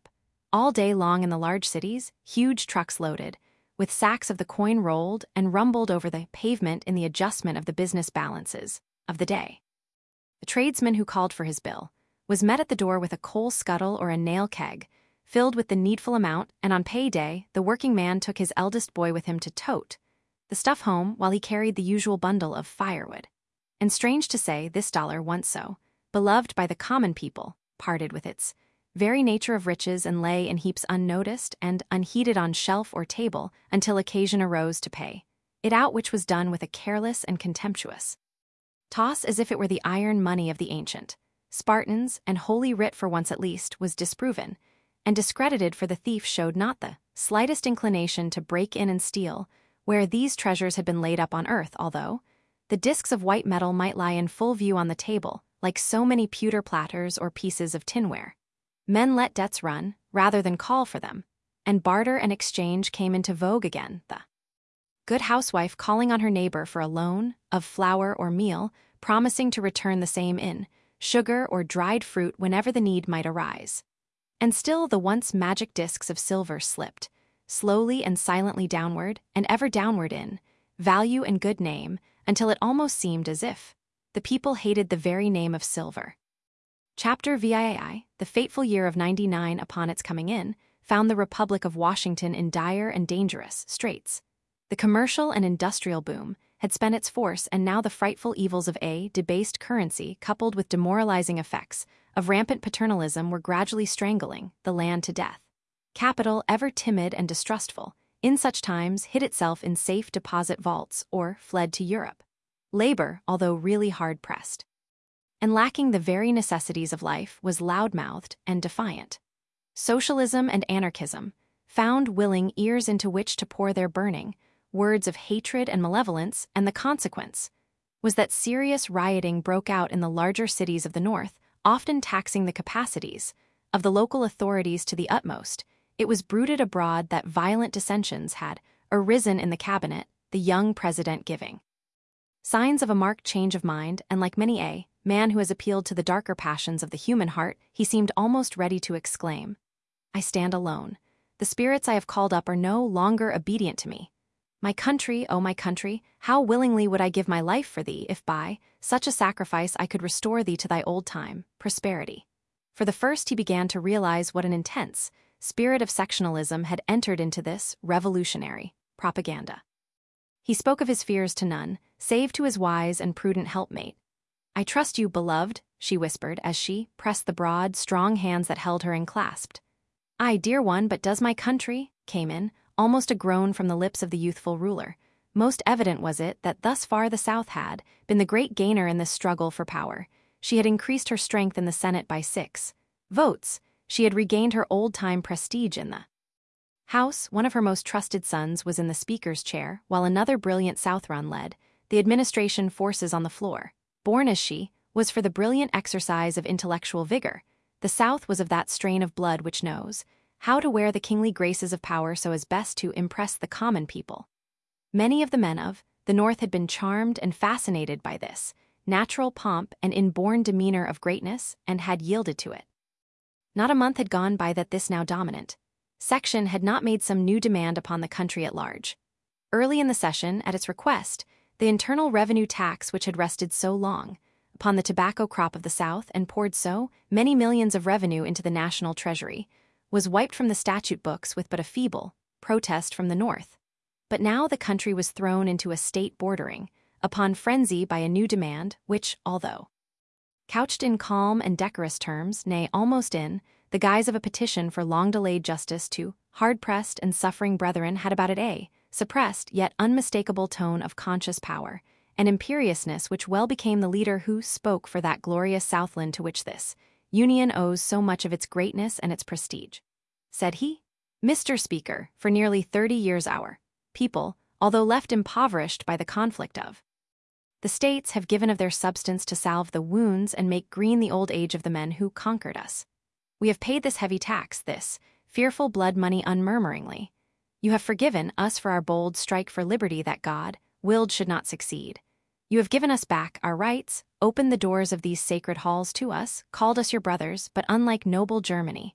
All day long in the large cities, huge trucks loaded, with sacks of the coin rolled and rumbled over the pavement in the adjustment of the business balances of the day. The tradesman who called for his bill was met at the door with a coal scuttle or a nail keg, filled with the needful amount, and on payday, the working man took his eldest boy with him to tote the stuff home while he carried the usual bundle of firewood. And strange to say, this dollar, once so beloved by the common people, parted with its very nature of riches and lay in heaps unnoticed and unheeded on shelf or table until occasion arose to pay it out, which was done with a careless and contemptuous toss as if it were the iron money of the ancient Spartans, and Holy Writ for once at least was disproven and discredited, for the thief showed not the slightest inclination to break in and steal where these treasures had been laid up on earth, although the discs of white metal might lie in full view on the table, like so many pewter platters or pieces of tinware. Men let debts run, rather than call for them, and barter and exchange came into vogue again, the good housewife calling on her neighbor for a loan of flour or meal, promising to return the same in sugar or dried fruit whenever the need might arise. And still the once magic discs of silver slipped, slowly and silently downward, and ever downward in value and good name, until it almost seemed as if the people hated the very name of silver. Chapter VII, the fateful year of 99 upon its coming in, found the Republic of Washington in dire and dangerous straits. The commercial and industrial boom had spent its force, and now the frightful evils of a debased currency, coupled with demoralizing effects of rampant paternalism, were gradually strangling the land to death. Capital, ever timid and distrustful, in such times hid itself in safe deposit vaults or fled to Europe. Labor, although really hard-pressed and lacking the very necessities of life, was loud-mouthed and defiant. Socialism and anarchism found willing ears into which to pour their burning words of hatred and malevolence, and the consequence was that serious rioting broke out in the larger cities of the North, often taxing the capacities of the local authorities to the utmost. It was bruited abroad that violent dissensions had arisen in the cabinet, the young president giving signs of a marked change of mind, and like many a man who has appealed to the darker passions of the human heart, he seemed almost ready to exclaim, "I stand alone. The spirits I have called up are no longer obedient to me. My country, oh my country, how willingly would I give my life for thee, if by such a sacrifice I could restore thee to thy old-time prosperity." For the first he began to realize what an intense spirit of sectionalism had entered into this revolutionary propaganda. He spoke of his fears to none, save to his wise and prudent helpmate. "I trust you, beloved," she whispered, as she pressed the broad, strong hands that held her enclasped. "Ay, dear one, but does my country?" came in, almost a groan from the lips of the youthful ruler. Most evident was it that thus far the South had been the great gainer in this struggle for power. She had increased her strength in the Senate by 6 votes. She had regained her old-time prestige in the House. One of her most trusted sons was in the Speaker's chair, while another brilliant Southron led the administration forces on the floor. Born as she was for the brilliant exercise of intellectual vigor, the South was of that strain of blood which knows how to wear the kingly graces of power so as best to impress the common people. Many of the men of the North had been charmed and fascinated by this natural pomp and inborn demeanor of greatness, and had yielded to it. Not a month had gone by that this now dominant section had not made some new demand upon the country at large. Early in the session, at its request, the internal revenue tax, which had rested so long upon the tobacco crop of the South and poured so many millions of revenue into the national treasury, was wiped from the statute books with but a feeble protest from the North. But now the country was thrown into a state bordering upon frenzy by a new demand which, although couched in calm and decorous terms, nay, almost in the guise of a petition for long-delayed justice to hard-pressed and suffering brethren, had about it a suppressed yet unmistakable tone of conscious power and imperiousness which well became the leader who spoke for that glorious Southland to which this Union owes so much of its greatness and its prestige. Said he, "Mr. Speaker, for nearly 30 years our people, although left impoverished by the conflict of the states, have given of their substance to salve the wounds and make green the old age of the men who conquered us. We have paid this heavy tax, this fearful blood money, unmurmuringly. You have forgiven us for our bold strike for liberty that God willed should not succeed. You have given us back our rights, opened the doors of these sacred halls to us, called us your brothers, but unlike noble Germany,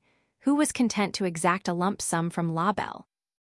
Who was content to exact a lump sum from La Belle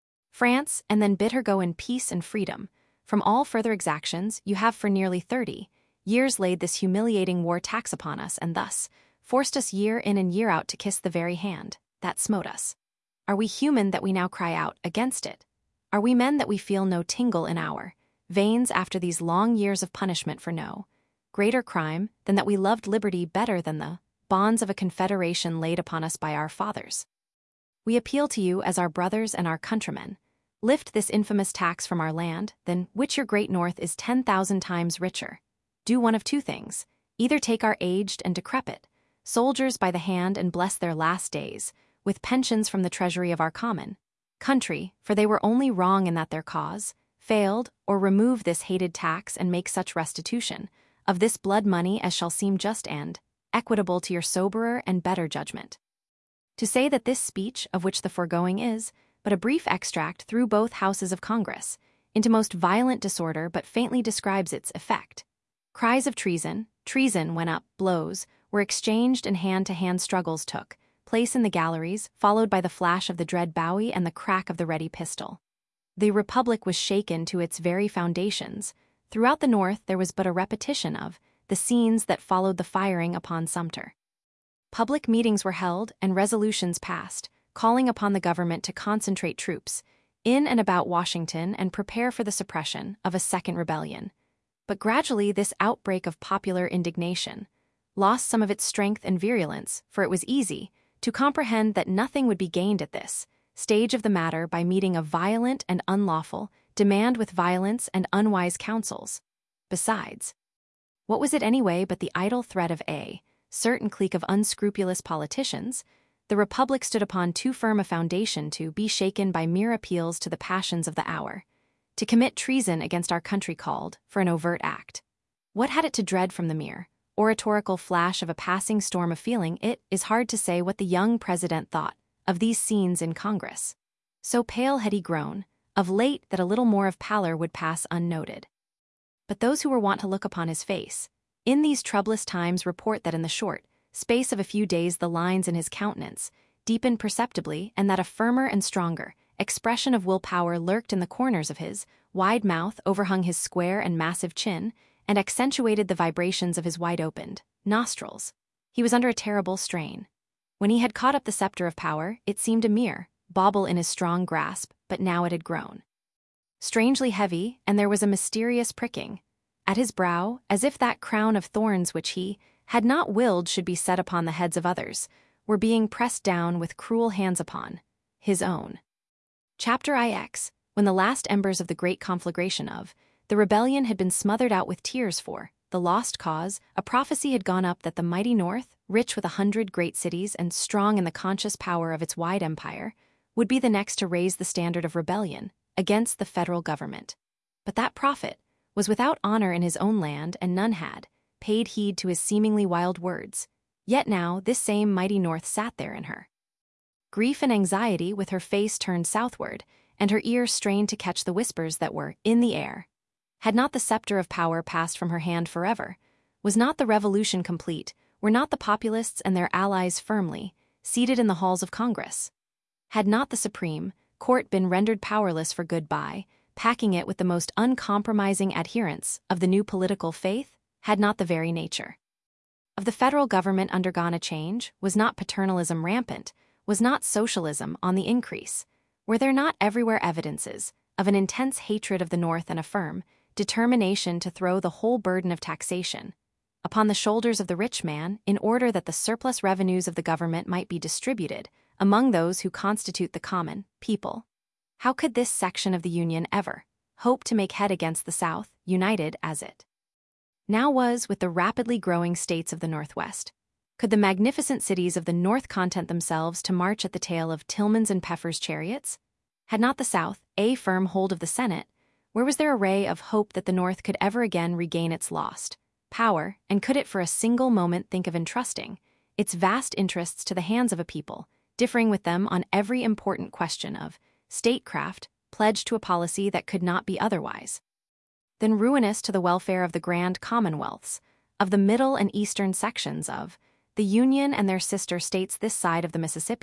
France and then bid her go in peace and freedom? From all further exactions, you have for nearly 30 years laid this humiliating war tax upon us, and thus forced us year in and year out to kiss the very hand that smote us. Are we human that we now cry out against it? Are we men that we feel no tingle in our veins after these long years of punishment for no greater crime than that we loved liberty better than the bonds of a confederation laid upon us by our fathers? We appeal to you as our brothers and our countrymen. Lift this infamous tax from our land, than which your great North is 10,000 times richer. Do one of two things: either take our aged and decrepit soldiers by the hand and bless their last days with pensions from the treasury of our common country, for they were only wrong in that their cause failed, or remove this hated tax and make such restitution of this blood money as shall seem just and equitable to your soberer and better judgment. To say that this speech, of which the foregoing is but a brief extract through both houses of Congress, into most violent disorder but faintly describes its effect. Cries of treason, treason went up, blows were exchanged, and hand-to-hand struggles took place in the galleries, followed by the flash of the dread bowie and the crack of the ready pistol. The Republic was shaken to its very foundations. Throughout the North there was but a repetition of the scenes that followed the firing upon Sumter. Public meetings were held and resolutions passed, calling upon the government to concentrate troops in and about Washington and prepare for the suppression of a second rebellion. But gradually this outbreak of popular indignation lost some of its strength and virulence, for it was easy to comprehend that nothing would be gained at this stage of the matter by meeting a violent and unlawful demand with violence and unwise counsels. Besides, what was it anyway but the idle threat of a certain clique of unscrupulous politicians? The Republic stood upon too firm a foundation to be shaken by mere appeals to the passions of the hour. To commit treason against our country called for an overt act. What had it to dread from the mere oratorical flash of a passing storm of feeling? It is hard to say what the young president thought of these scenes in Congress. So pale had he grown, of late, that a little more of pallor would pass unnoted. But those who were wont to look upon his face in these troublous times report that in the short space of a few days the lines in his countenance deepened perceptibly, and that a firmer and stronger expression of will-power lurked in the corners of his wide mouth, overhung his square and massive chin, and accentuated the vibrations of his wide-opened nostrils. He was under a terrible strain. When he had caught up the scepter of power, it seemed a mere bauble in his strong grasp, but now it had grown strangely heavy, and there was a mysterious pricking at his brow, as if that crown of thorns which he had not willed should be set upon the heads of others were being pressed down with cruel hands upon his own. Chapter IX. When the last embers of the great conflagration of the rebellion had been smothered out with tears for the lost cause, a prophecy had gone up that the mighty North, rich with 100 great cities and strong in the conscious power of its wide empire, would be the next to raise the standard of rebellion against the federal government. But that prophet was without honor in his own land, and none had paid heed to his seemingly wild words. Yet now this same mighty North sat there in her grief and anxiety, with her face turned southward, and her ear strained to catch the whispers that were in the air. Had not the scepter of power passed from her hand forever? Was not the revolution complete? Were not the populists and their allies firmly seated in the halls of Congress? Had not the Supreme Court been rendered powerless for good by packing it with the most uncompromising adherents of the new political faith? Had not the very nature of the federal government undergone a change? Was not paternalism rampant? Was not socialism on the increase? Were there not everywhere evidences of an intense hatred of the North and a firm determination to throw the whole burden of taxation upon the shoulders of the rich man in order that the surplus revenues of the government might be distributed among those who constitute the common people? How could this section of the Union ever hope to make head against the South, united as it now was with the rapidly growing states of the Northwest? Could the magnificent cities of the North content themselves to march at the tail of Tillman's and Pfeffer's chariots? Had not the South a firm hold of the Senate? Where was there a ray of hope that the North could ever again regain its lost power, and could it for a single moment think of entrusting its vast interests to the hands of a people, differing with them on every important question of statecraft, pledged to a policy that could not be otherwise than ruinous to the welfare of the grand commonwealths of the middle and eastern sections of the Union and their sister states this side of the Mississippi?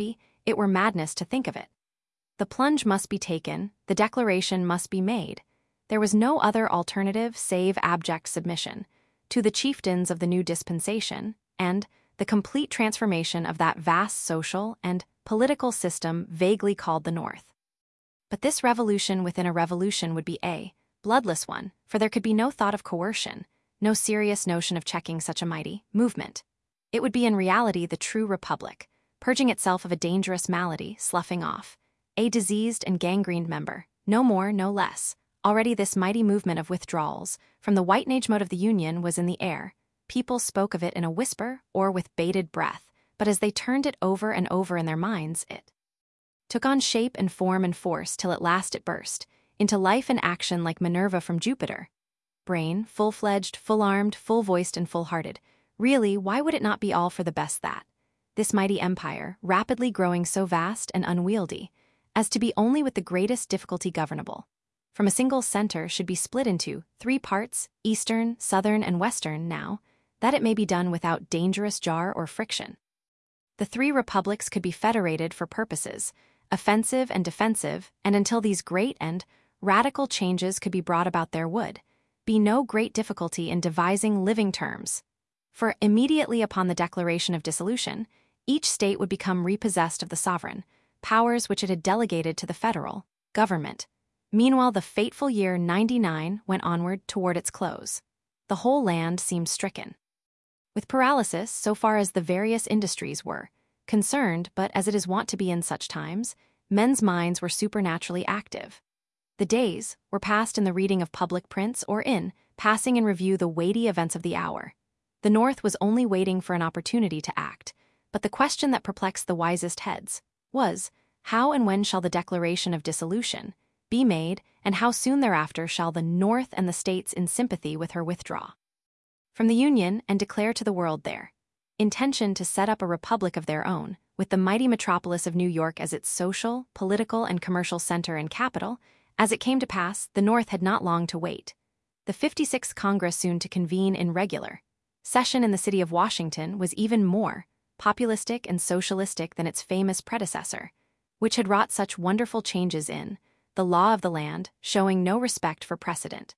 it were madness to think of it. The plunge must be taken, the declaration must be made. There was no other alternative save abject submission to the chieftains of the new dispensation and the complete transformation of that vast social and political system vaguely called the North. But this revolution within a revolution would be a bloodless one, for there could be no thought of coercion, no serious notion of checking such a mighty movement. It would be in reality the true republic, purging itself of a dangerous malady, sloughing off, a diseased and gangrened member, no more, no less. Already this mighty movement of withdrawals from the white age mode of the Union was in the air. People spoke of it in a whisper or with bated breath, but as they turned it over and over in their minds, it took on shape and form and force till at last it burst into life and action like Minerva from Jupiter. Brain, full-fledged, full-armed, full-voiced, and full-hearted. Really, why would it not be all for the best that this mighty empire, rapidly growing so vast and unwieldy, as to be only with the greatest difficulty governable, from a single center should be split into 3 parts, eastern, southern, and western now, that it may be done without dangerous jar or friction. The 3 republics could be federated for purposes, offensive and defensive, and until these great and radical changes could be brought about there would be no great difficulty in devising living terms. For immediately upon the declaration of dissolution, each state would become repossessed of the sovereign powers which it had delegated to the federal government. Meanwhile, the fateful year 99 went onward toward its close. The whole land seemed stricken with paralysis so far as the various industries were concerned, but as it is wont to be in such times, men's minds were supernaturally active. The days were passed in the reading of public prints or in passing in review the weighty events of the hour. The North was only waiting for an opportunity to act, but the question that perplexed the wisest heads was, how and when shall the declaration of dissolution be made, and how soon thereafter shall the North and the states in sympathy with her withdraw from the Union and declare to the world their intention to set up a republic of their own, with the mighty metropolis of New York as its social, political, and commercial center and capital. As it came to pass, the North had not long to wait. The 56th Congress, soon to convene in regular session in the city of Washington, was even more populistic and socialistic than its famous predecessor, which had wrought such wonderful changes in the law of the land, showing no respect for precedent,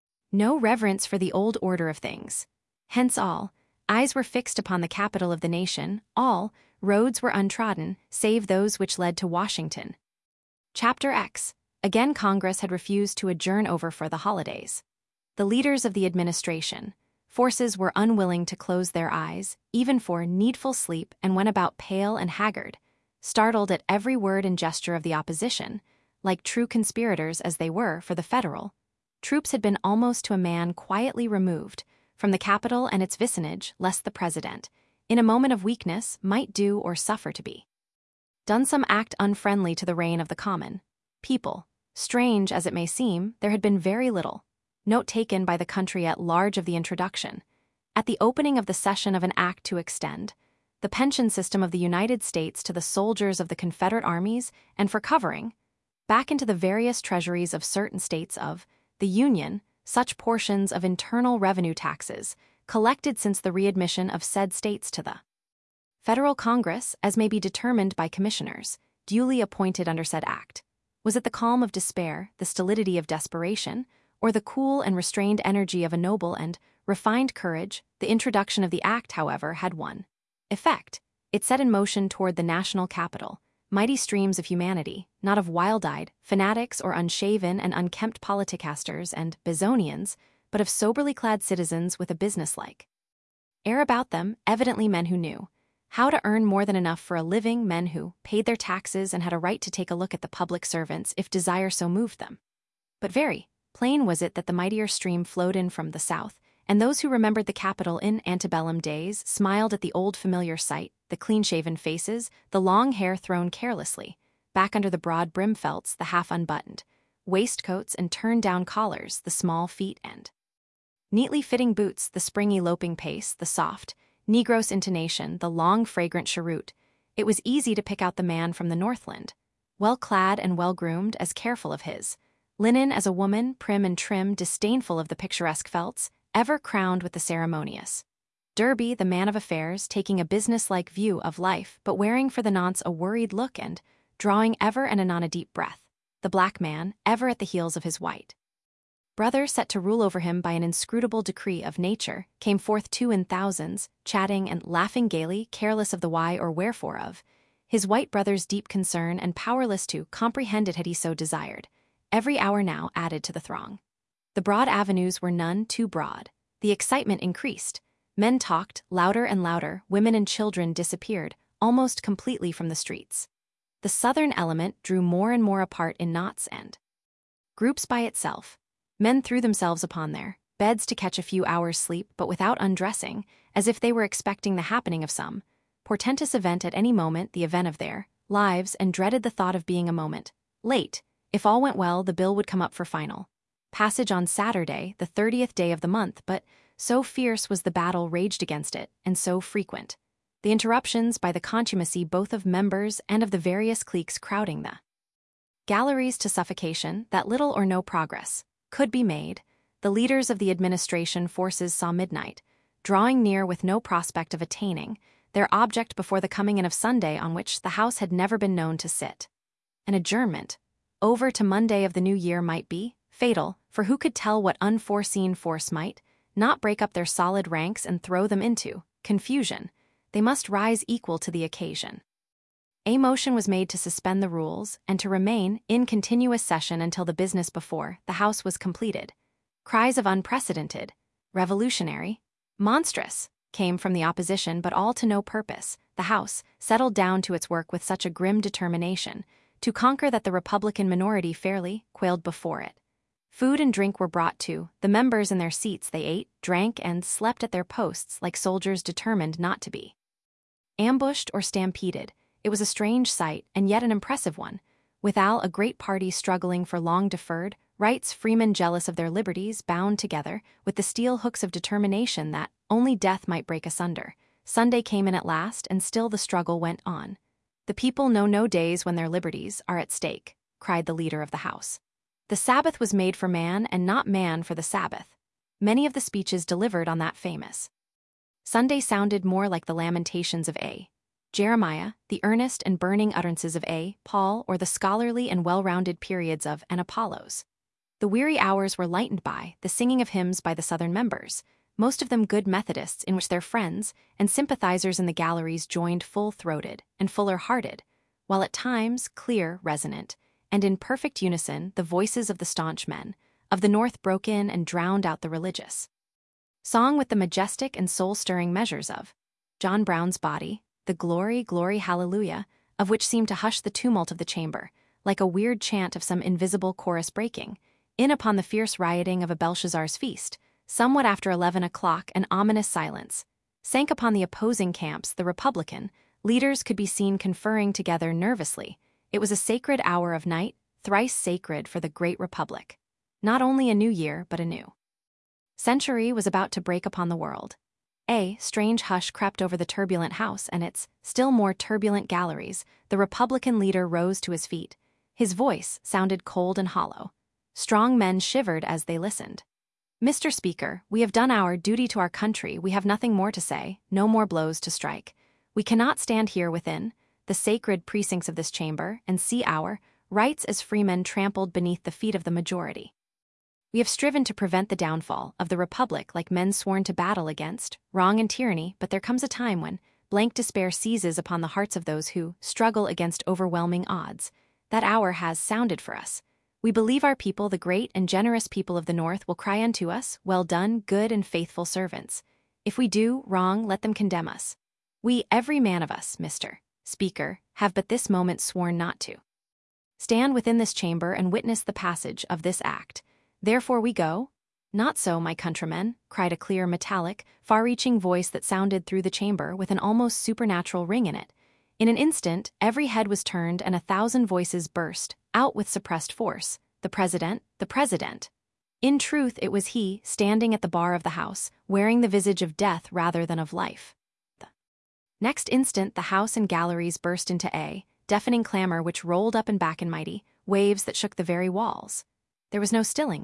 no reverence for the old order of things. Hence all eyes were fixed upon the capital of the nation, all roads were untrodden, save those which led to Washington. Chapter X. Again Congress had refused to adjourn over for the holidays. The leaders of the administration forces were unwilling to close their eyes, even for needful sleep, and went about pale and haggard, startled at every word and gesture of the opposition, like true conspirators as they were for the federal troops had been almost to a man quietly removed from the Capitol and its vicinage, lest the President, in a moment of weakness, might do or suffer to be done some act unfriendly to the reign of the common people. Strange as it may seem, there had been very little note taken by the country at large of the introduction, at the opening of the session, of an act to extend the pension system of the United States to the soldiers of the Confederate armies, and for covering back into the various treasuries of certain states of the Union such portions of internal revenue taxes collected since the readmission of said states to the Federal Congress as may be determined by commissioners duly appointed under said act. Was it the calm of despair, the stolidity of desperation, or the cool and restrained energy of a noble and refined courage? The introduction of the act, however, had one effect. It set in motion toward the national capital mighty streams of humanity, not of wild-eyed fanatics or unshaven and unkempt politicasters and Bezonians, but of soberly clad citizens with a businesslike air about them, evidently men who knew how to earn more than enough for a living, men who paid their taxes and had a right to take a look at the public servants if desire so moved them. But very plain was it that the mightier stream flowed in from the south, and those who remembered the Capitol in antebellum days smiled at the old familiar sight, the clean-shaven faces, the long hair thrown carelessly back under the broad brim felts, the half-unbuttoned waistcoats and turned-down collars, the small feet and neatly fitting boots, the springy loping pace, the soft Negros intonation, the long fragrant cheroot. It was easy to pick out the man from the Northland, well-clad and well-groomed, as careful of his linen as a woman, prim and trim, disdainful of the picturesque felts, ever crowned with the ceremonious Derby, the man of affairs, taking a business-like view of life, but wearing for the nonce a worried look and drawing ever and anon a deep breath. The black man, ever at the heels of his white brother, set to rule over him by an inscrutable decree of nature, came forth too in thousands, chatting and laughing gaily, careless of the why or wherefore of his white brother's deep concern and powerless to comprehend it had he so desired. Every hour now added to the throng. The broad avenues were none too broad. The excitement increased. Men talked, louder and louder, women and children disappeared, almost completely from the streets. The southern element drew more and more apart in knots and groups by itself. Men threw themselves upon their beds to catch a few hours' sleep, but without undressing, as if they were expecting the happening of some portentous event at any moment, the event of their lives, and dreaded the thought of being a moment late. If all went well, the bill would come up for final passage on Saturday, the 30th day of the month, but so fierce was the battle raged against it, and so frequent the interruptions by the contumacy both of members and of the various cliques crowding the galleries to suffocation, that little or no progress could be made. The leaders of the administration forces saw midnight drawing near with no prospect of attaining their object before the coming in of Sunday, on which the House had never been known to sit. An adjournment over to Monday of the new year might be fatal, for who could tell what unforeseen force might not break up their solid ranks and throw them into confusion. They must rise equal to the occasion. A motion was made to suspend the rules and to remain in continuous session until the business before the House was completed. Cries of unprecedented, revolutionary, monstrous came from the opposition, but all to no purpose. The House settled down to its work with such a grim determination to conquer that the Republican minority fairly quailed before it. Food and drink were brought to the members in their seats. They ate, drank, and slept at their posts like soldiers determined not to be ambushed or stampeded. It was a strange sight, and yet an impressive one. Withal, a great party struggling for long-deferred rights, freemen jealous of their liberties, bound together with the steel hooks of determination that only death might break asunder. Sunday came in at last, and still the struggle went on. "The people know no days when their liberties are at stake," cried the leader of the House. "The Sabbath was made for man, and not man for the Sabbath." Many of the speeches delivered on that famous Sunday sounded more like the lamentations of A. Jeremiah, the earnest and burning utterances of A. Paul, or the scholarly and well-rounded periods of an Apollos. The weary hours were lightened by the singing of hymns by the Southern members, most of them good Methodists, in which their friends and sympathizers in the galleries joined full-throated and fuller-hearted, while at times clear, resonant, and in perfect unison the voices of the staunch men of the North broke in and drowned out the religious song with the majestic and soul-stirring measures of John Brown's Body, the Glory, Glory, Hallelujah, of which seemed to hush the tumult of the chamber, like a weird chant of some invisible chorus breaking in upon the fierce rioting of a Belshazzar's feast. Somewhat after 11 o'clock, an ominous silence sank upon the opposing camps. The Republican leaders could be seen conferring together nervously. It was a sacred hour of night, thrice sacred for the great Republic. Not only a new year, but a new century was about to break upon the world. A strange hush crept over the turbulent House and its still more turbulent galleries. The Republican leader rose to his feet. His voice sounded cold and hollow. Strong men shivered as they listened. "Mr. Speaker, we have done our duty to our country. We have nothing more to say, no more blows to strike. We cannot stand here within the sacred precincts of this chamber and see our rights as freemen trampled beneath the feet of the majority. We have striven to prevent the downfall of the Republic like men sworn to battle against wrong and tyranny, but there comes a time when blank despair seizes upon the hearts of those who struggle against overwhelming odds. That hour has sounded for us. We believe our people, the great and generous people of the North, will cry unto us, 'Well done, good and faithful servants.' If we do wrong, let them condemn us. We, every man of us, Mr. Speaker, have but this moment sworn not to stand within this chamber and witness the passage of this act. Therefore we go." "Not so, my countrymen," cried a clear, metallic, far-reaching voice that sounded through the chamber with an almost supernatural ring in it. In an instant, every head was turned and 1,000 voices burst out with suppressed force. "The President, the President." In truth, it was he, standing at the bar of the House, wearing the visage of death rather than of life. The next instant, the House and galleries burst into a deafening clamor which rolled up and back in mighty waves that shook the very walls. There was no stilling it.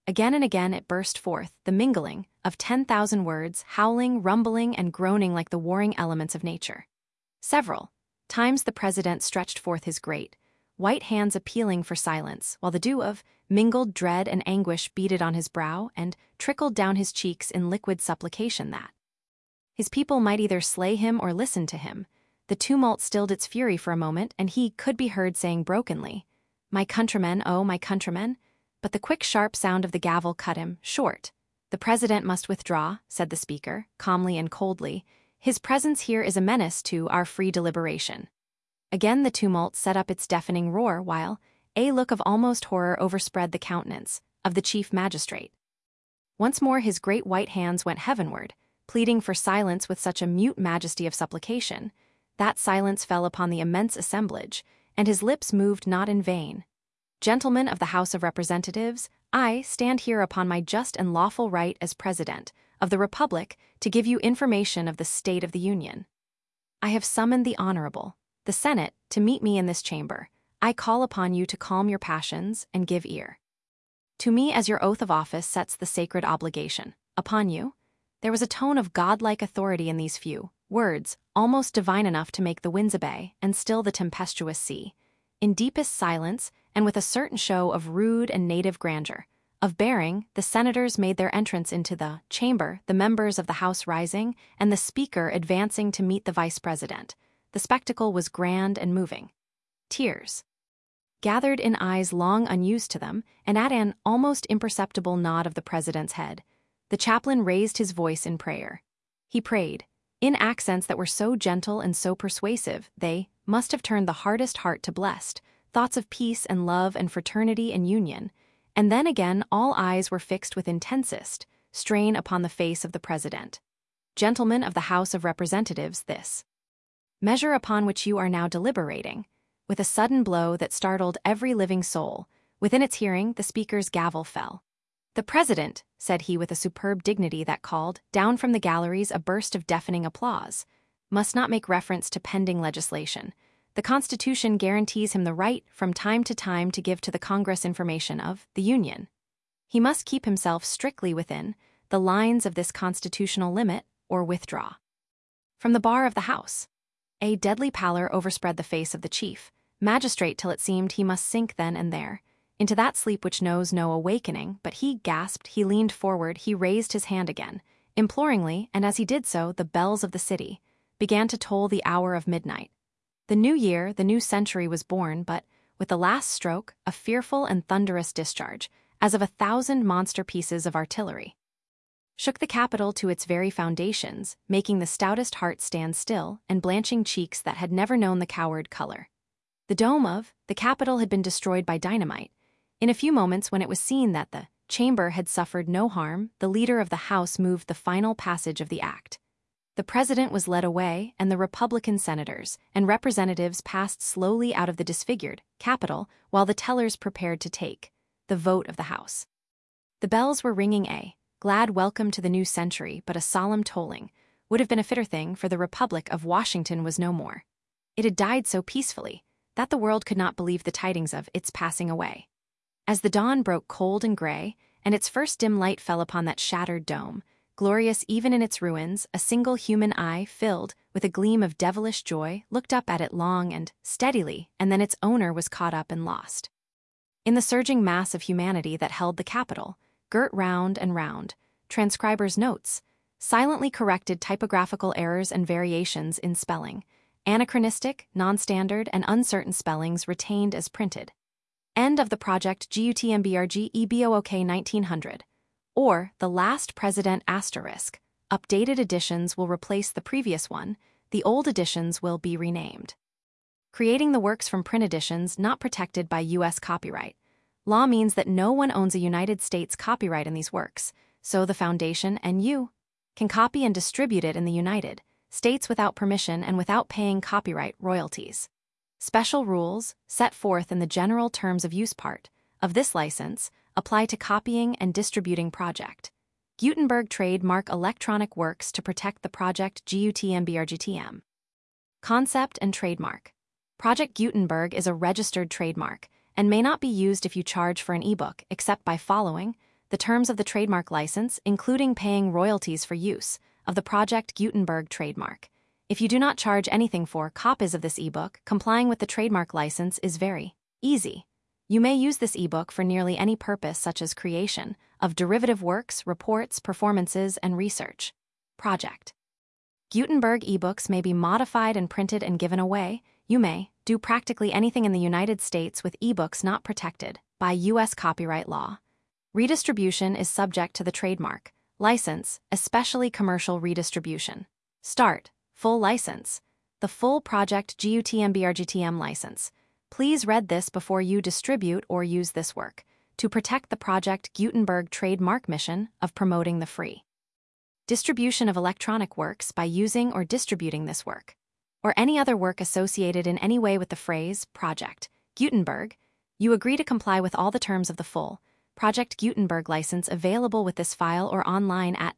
Again and again it burst forth, the mingling of 10,000 words, howling, rumbling, and groaning like the warring elements of nature. Several times the president stretched forth his great, white hands appealing for silence, while the dew of mingled dread and anguish beaded on his brow and trickled down his cheeks in liquid supplication that his people might either slay him or listen to him. The tumult stilled its fury for a moment, and he could be heard saying brokenly, "My countrymen, oh, my countrymen." But the quick, sharp sound of the gavel cut him short. "The president must withdraw," said the speaker, calmly and coldly. "His presence here is a menace to our free deliberation." Again the tumult set up its deafening roar, while a look of almost horror overspread the countenance of the chief magistrate. Once more his great white hands went heavenward, pleading for silence with such a mute majesty of supplication. That silence fell upon the immense assemblage, and his lips moved not in vain. "Gentlemen of the House of Representatives, I stand here upon my just and lawful right as President of the Republic to give you information of the state of the Union. I have summoned the Honorable, the Senate, to meet me in this chamber. I call upon you to calm your passions and give ear to me, as your oath of office sets the sacred obligation upon you." There was a tone of godlike authority in these few words, almost divine enough to make the winds obey and still the tempestuous sea. In deepest silence, and with a certain show of rude and native grandeur of bearing, the senators made their entrance into the chamber, the members of the House rising, and the Speaker advancing to meet the Vice President. The spectacle was grand and moving. Tears gathered in eyes long unused to them, and at an almost imperceptible nod of the President's head, the chaplain raised his voice in prayer. He prayed, in accents that were so gentle and so persuasive, they must have turned the hardest heart to blessed, thoughts of peace and love and fraternity and union. And then again all eyes were fixed with intensest strain upon the face of the President. "Gentlemen of the House of Representatives, this measure upon which you are now deliberating," with a sudden blow that startled every living soul, within its hearing the Speaker's gavel fell. "The President," said he with a superb dignity that called down from the galleries a burst of deafening applause, "must not make reference to pending legislation. The Constitution guarantees him the right from time to time to give to the Congress information of the Union. He must keep himself strictly within the lines of this constitutional limit or withdraw from the bar of the House." A deadly pallor overspread the face of the chief magistrate till it seemed he must sink then and there into that sleep which knows no awakening, but he gasped, he leaned forward, he raised his hand again, imploringly, and as he did so, the bells of the city began to toll the hour of midnight. The new year, the new century was born, but with the last stroke, a fearful and thunderous discharge, as of 1,000 monster pieces of artillery, shook the capital to its very foundations, making the stoutest heart stand still and blanching cheeks that had never known the coward color. The dome of the Capitol had been destroyed by dynamite. In a few moments, when it was seen that the chamber had suffered no harm, the leader of the House moved the final passage of the act. The President was led away, and the Republican senators and representatives passed slowly out of the disfigured Capitol while the tellers prepared to take the vote of the House. The bells were ringing a glad welcome to the new century, but a solemn tolling would have been a fitter thing, for the Republic of Washington was no more. It had died so peacefully that the world could not believe the tidings of its passing away. As the dawn broke cold and gray, and its first dim light fell upon that shattered dome, glorious even in its ruins, a single human eye, filled with a gleam of devilish joy, looked up at it long and steadily, and then its owner was caught up and lost in the surging mass of humanity that held the Capitol, girt round and round. Transcribers' notes silently corrected typographical errors and variations in spelling. Anachronistic, non-standard, and uncertain spellings retained as printed. End of the project GUTMBRG EBOOK 1900. Or The Last President ***. Updated editions will replace the previous one. The old editions will be renamed. Creating the works from print editions not protected by U.S. copyright law means that no one owns a United States copyright in these works, so the Foundation and you can copy and distribute it in the United States without permission and without paying copyright royalties. Special rules, set forth in the General Terms of Use part of this license, apply to copying and distributing Project Gutenberg trademark electronic works to protect the Project GUTMBRGTM. Concept and trademark. Project Gutenberg is a registered trademark and may not be used if you charge for an ebook except by following the terms of the trademark license, including paying royalties for use of the Project Gutenberg trademark. If you do not charge anything for copies of this ebook, complying with the trademark license is very easy. You may use this ebook for nearly any purpose, such as creation of derivative works, reports, performances, and research. Project Gutenberg ebooks may be modified and printed and given away. You may do practically anything in the United States with ebooks not protected by U.S. copyright law. Redistribution is subject to the trademark license, especially commercial redistribution. Start full license. The full Project GUTMBRGTM license. Please read this before you distribute or use this work to protect the Project Gutenberg trademark mission of promoting the free distribution of electronic works by using or distributing this work, or any other work associated in any way with the phrase Project Gutenberg. You agree to comply with all the terms of the full Project Gutenberg license available with this file or online at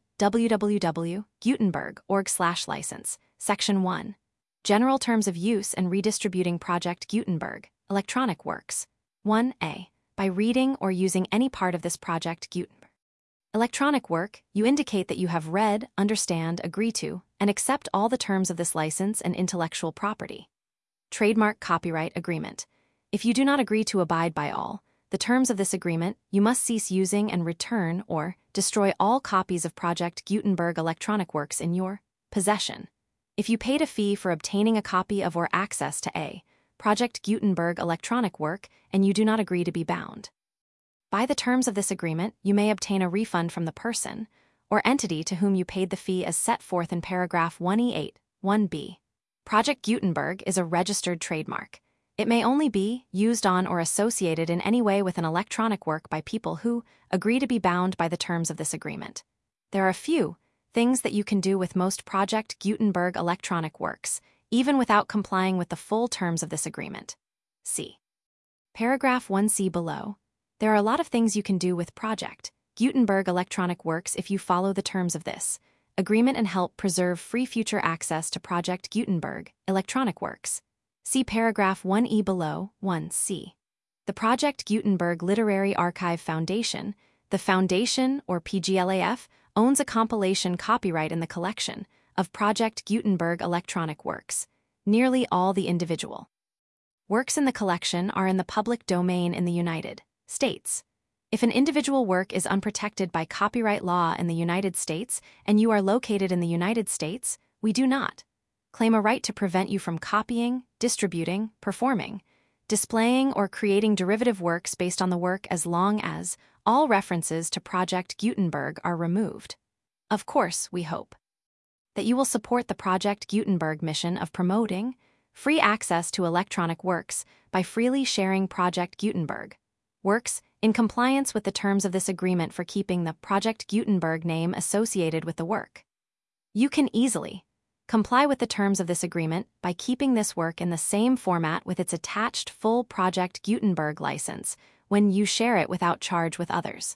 www.gutenberg.org/license. Section 1. General Terms of Use and Redistributing Project Gutenberg Electronic Works. 1a. By reading or using any part of this Project Gutenberg electronic work, you indicate that you have read, understand, agree to, and accept all the terms of this license and intellectual property. Trademark Copyright Agreement. If you do not agree to abide by all the terms of this agreement, you must cease using and return or destroy all copies of Project Gutenberg electronic works in your possession. If you paid a fee for obtaining a copy of or access to a Project Gutenberg electronic work and you do not agree to be bound by the terms of this agreement, you may obtain a refund from the person or entity to whom you paid the fee as set forth in paragraph 1E8, 1b. Project Gutenberg is a registered trademark. It may only be used on or associated in any way with an electronic work by people who agree to be bound by the terms of this agreement. There are a few things that you can do with most Project Gutenberg electronic works, even without complying with the full terms of this agreement. See paragraph 1c below. There are a lot of things you can do with Project Gutenberg electronic works if you follow the terms of this agreement and help preserve free future access to Project Gutenberg electronic works. See paragraph 1e below, 1c. The Project Gutenberg Literary Archive Foundation, the Foundation, or PGLAF, owns a compilation copyright in the collection of Project Gutenberg electronic works. Nearly all the individual works in the collection are in the public domain in the United States. If an individual work is unprotected by copyright law in the United States and you are located in the United States, we do not claim a right to prevent you from copying, distributing, performing, displaying, or creating derivative works based on the work as long as all references to Project Gutenberg are removed. Of course, we hope that you will support the Project Gutenberg mission of promoting free access to electronic works by freely sharing Project Gutenberg works in compliance with the terms of this agreement for keeping the Project Gutenberg name associated with the work. You can easily comply with the terms of this agreement by keeping this work in the same format with its attached full Project Gutenberg license when you share it without charge with others.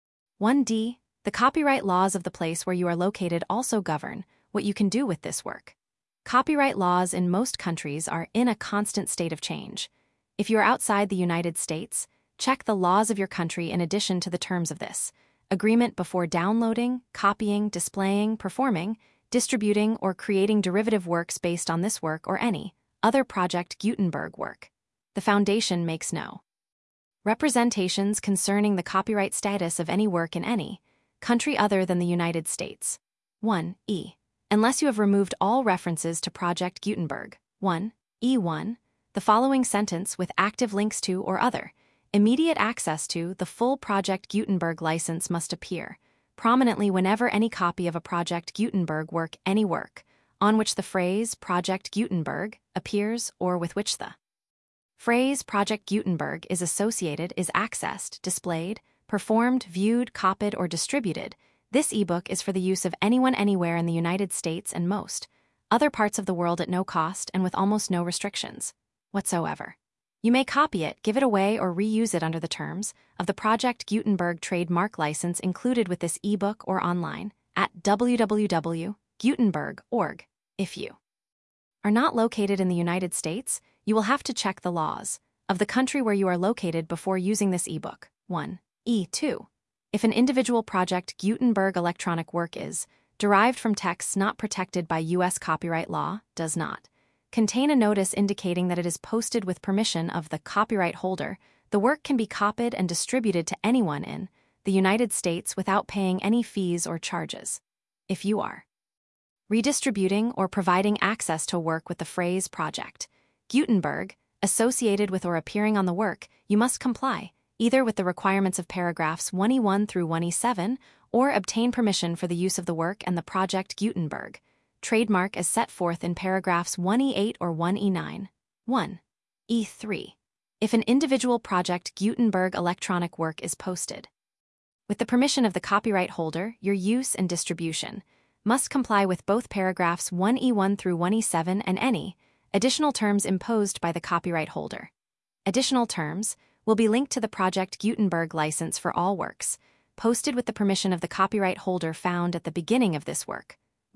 1d. The copyright laws of the place where you are located also govern what you can do with this work. Copyright laws in most countries are in a constant state of change. If you are outside the United States, check the laws of your country in addition to the terms of this agreement before downloading, copying, displaying, performing, distributing, or creating derivative works based on this work or any other Project Gutenberg work. The Foundation makes no representations concerning the copyright status of any work in any country other than the United States. 1e. Unless you have removed all references to Project Gutenberg. 1e1. The following sentence with active links to or other immediate access to the full Project Gutenberg license must appear prominently whenever any copy of a Project Gutenberg work, any work, on which the phrase Project Gutenberg appears or with which the phrase Project Gutenberg is associated is accessed, displayed, performed, viewed, copied, or distributed. This ebook is for the use of anyone anywhere in the United States and most other parts of the world at no cost and with almost no restrictions whatsoever. You may copy it, give it away, or reuse it under the terms of the Project Gutenberg trademark license included with this ebook or online at www.gutenberg.org. If you are not located in the United States, you will have to check the laws of the country where you are located before using this ebook. 1e2. If an individual project Gutenberg electronic work is derived from texts not protected by U.S. copyright law, does not contain a notice indicating that it is posted with permission of the copyright holder, the work can be copied and distributed to anyone in the United States without paying any fees or charges. If you are redistributing or providing access to work with the phrase project Gutenberg associated with or appearing on the work, you must comply either with the requirements of paragraphs 1E1 through 1E7 or obtain permission for the use of the work and the project Gutenberg trademark as set forth in paragraphs 1E8 or 1E9. 1E3. If an individual project Gutenberg electronic work is posted with the permission of the copyright holder, your use and distribution must comply with both paragraphs 1E1 through 1E7 and any additional terms imposed by the copyright holder. Additional terms will be linked to the Project Gutenberg license for all works, posted with the permission of the copyright holder found at the beginning of this work.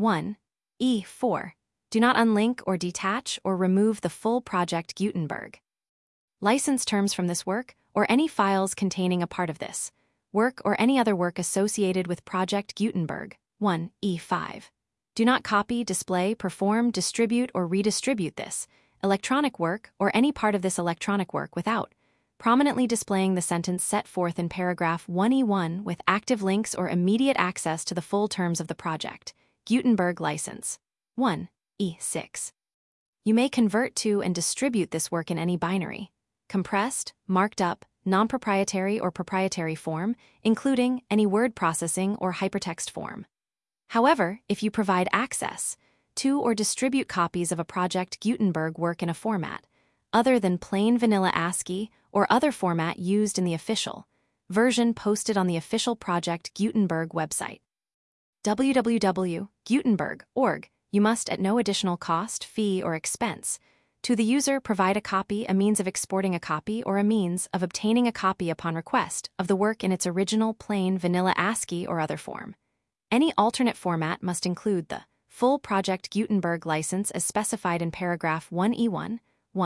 1E4. Do not unlink or detach or remove the full Project Gutenberg license terms from this work or any files containing a part of this work or any other work associated with Project Gutenberg. 1E5. Do not copy, display, perform, distribute, or redistribute this electronic work or any part of this electronic work without prominently displaying the sentence set forth in paragraph 1E1 with active links or immediate access to the full terms of the Project Gutenberg license. 1E6. You may convert to and distribute this work in any binary, compressed, marked up, non-proprietary or proprietary form, including any word processing or hypertext form. However, if you provide access to or distribute copies of a Project Gutenberg work in a format other than plain vanilla ASCII or other format used in the official version posted on the official Project Gutenberg website, www.gutenberg.org, you must at no additional cost, fee, or expense to the user provide a copy, a means of exporting a copy, or a means of obtaining a copy upon request of the work in its original plain vanilla ASCII or other form. Any alternate format must include the full Project Gutenberg license as specified in paragraph 1E1,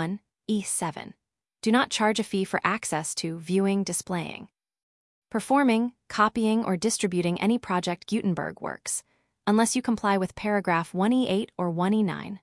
1E7. Do not charge a fee for access to, viewing, displaying, performing, copying, or distributing any Project Gutenberg works, unless you comply with paragraph 1E8 or 1E9.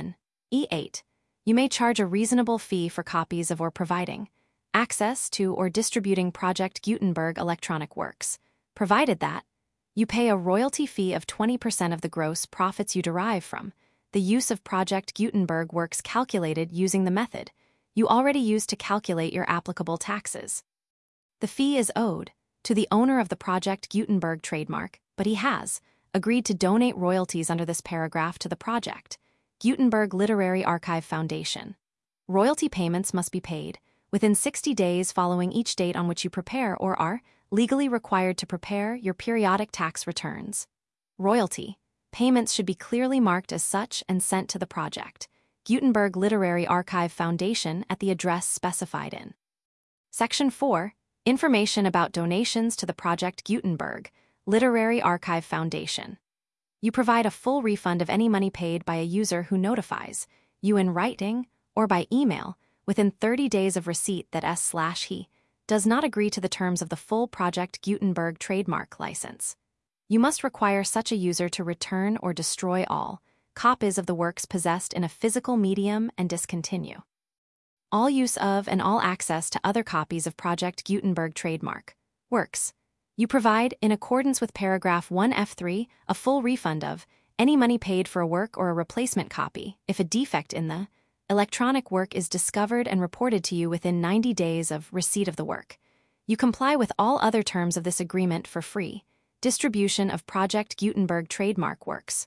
1E8. You may charge a reasonable fee for copies of or providing access to or distributing Project Gutenberg electronic works, provided that you pay a royalty fee of 20% of the gross profits you derive from the use of Project Gutenberg works calculated using the method you already used to calculate your applicable taxes. The fee is owed to the owner of the Project Gutenberg trademark, but he has agreed to donate royalties under this paragraph to the Project Gutenberg Literary Archive Foundation. Royalty payments must be paid within 60 days following each date on which you prepare or are legally required to prepare your periodic tax returns. Royalty payments should be clearly marked as such and sent to the Project Gutenberg Literary Archive Foundation at the address specified in Section 4, Information about donations to the Project Gutenberg Literary Archive Foundation. You provide a full refund of any money paid by a user who notifies you in writing or by email within 30 days of receipt that he does not agree to the terms of the full Project Gutenberg trademark license. You must require such a user to return or destroy all copies of the works possessed in a physical medium and discontinue all use of and all access to other copies of Project Gutenberg trademark works. You provide, in accordance with paragraph 1F3, a full refund of any money paid for a work or a replacement copy if a defect in the electronic work is discovered and reported to you within 90 days of receipt of the work. You comply with all other terms of this agreement for free distribution of Project Gutenberg trademark works.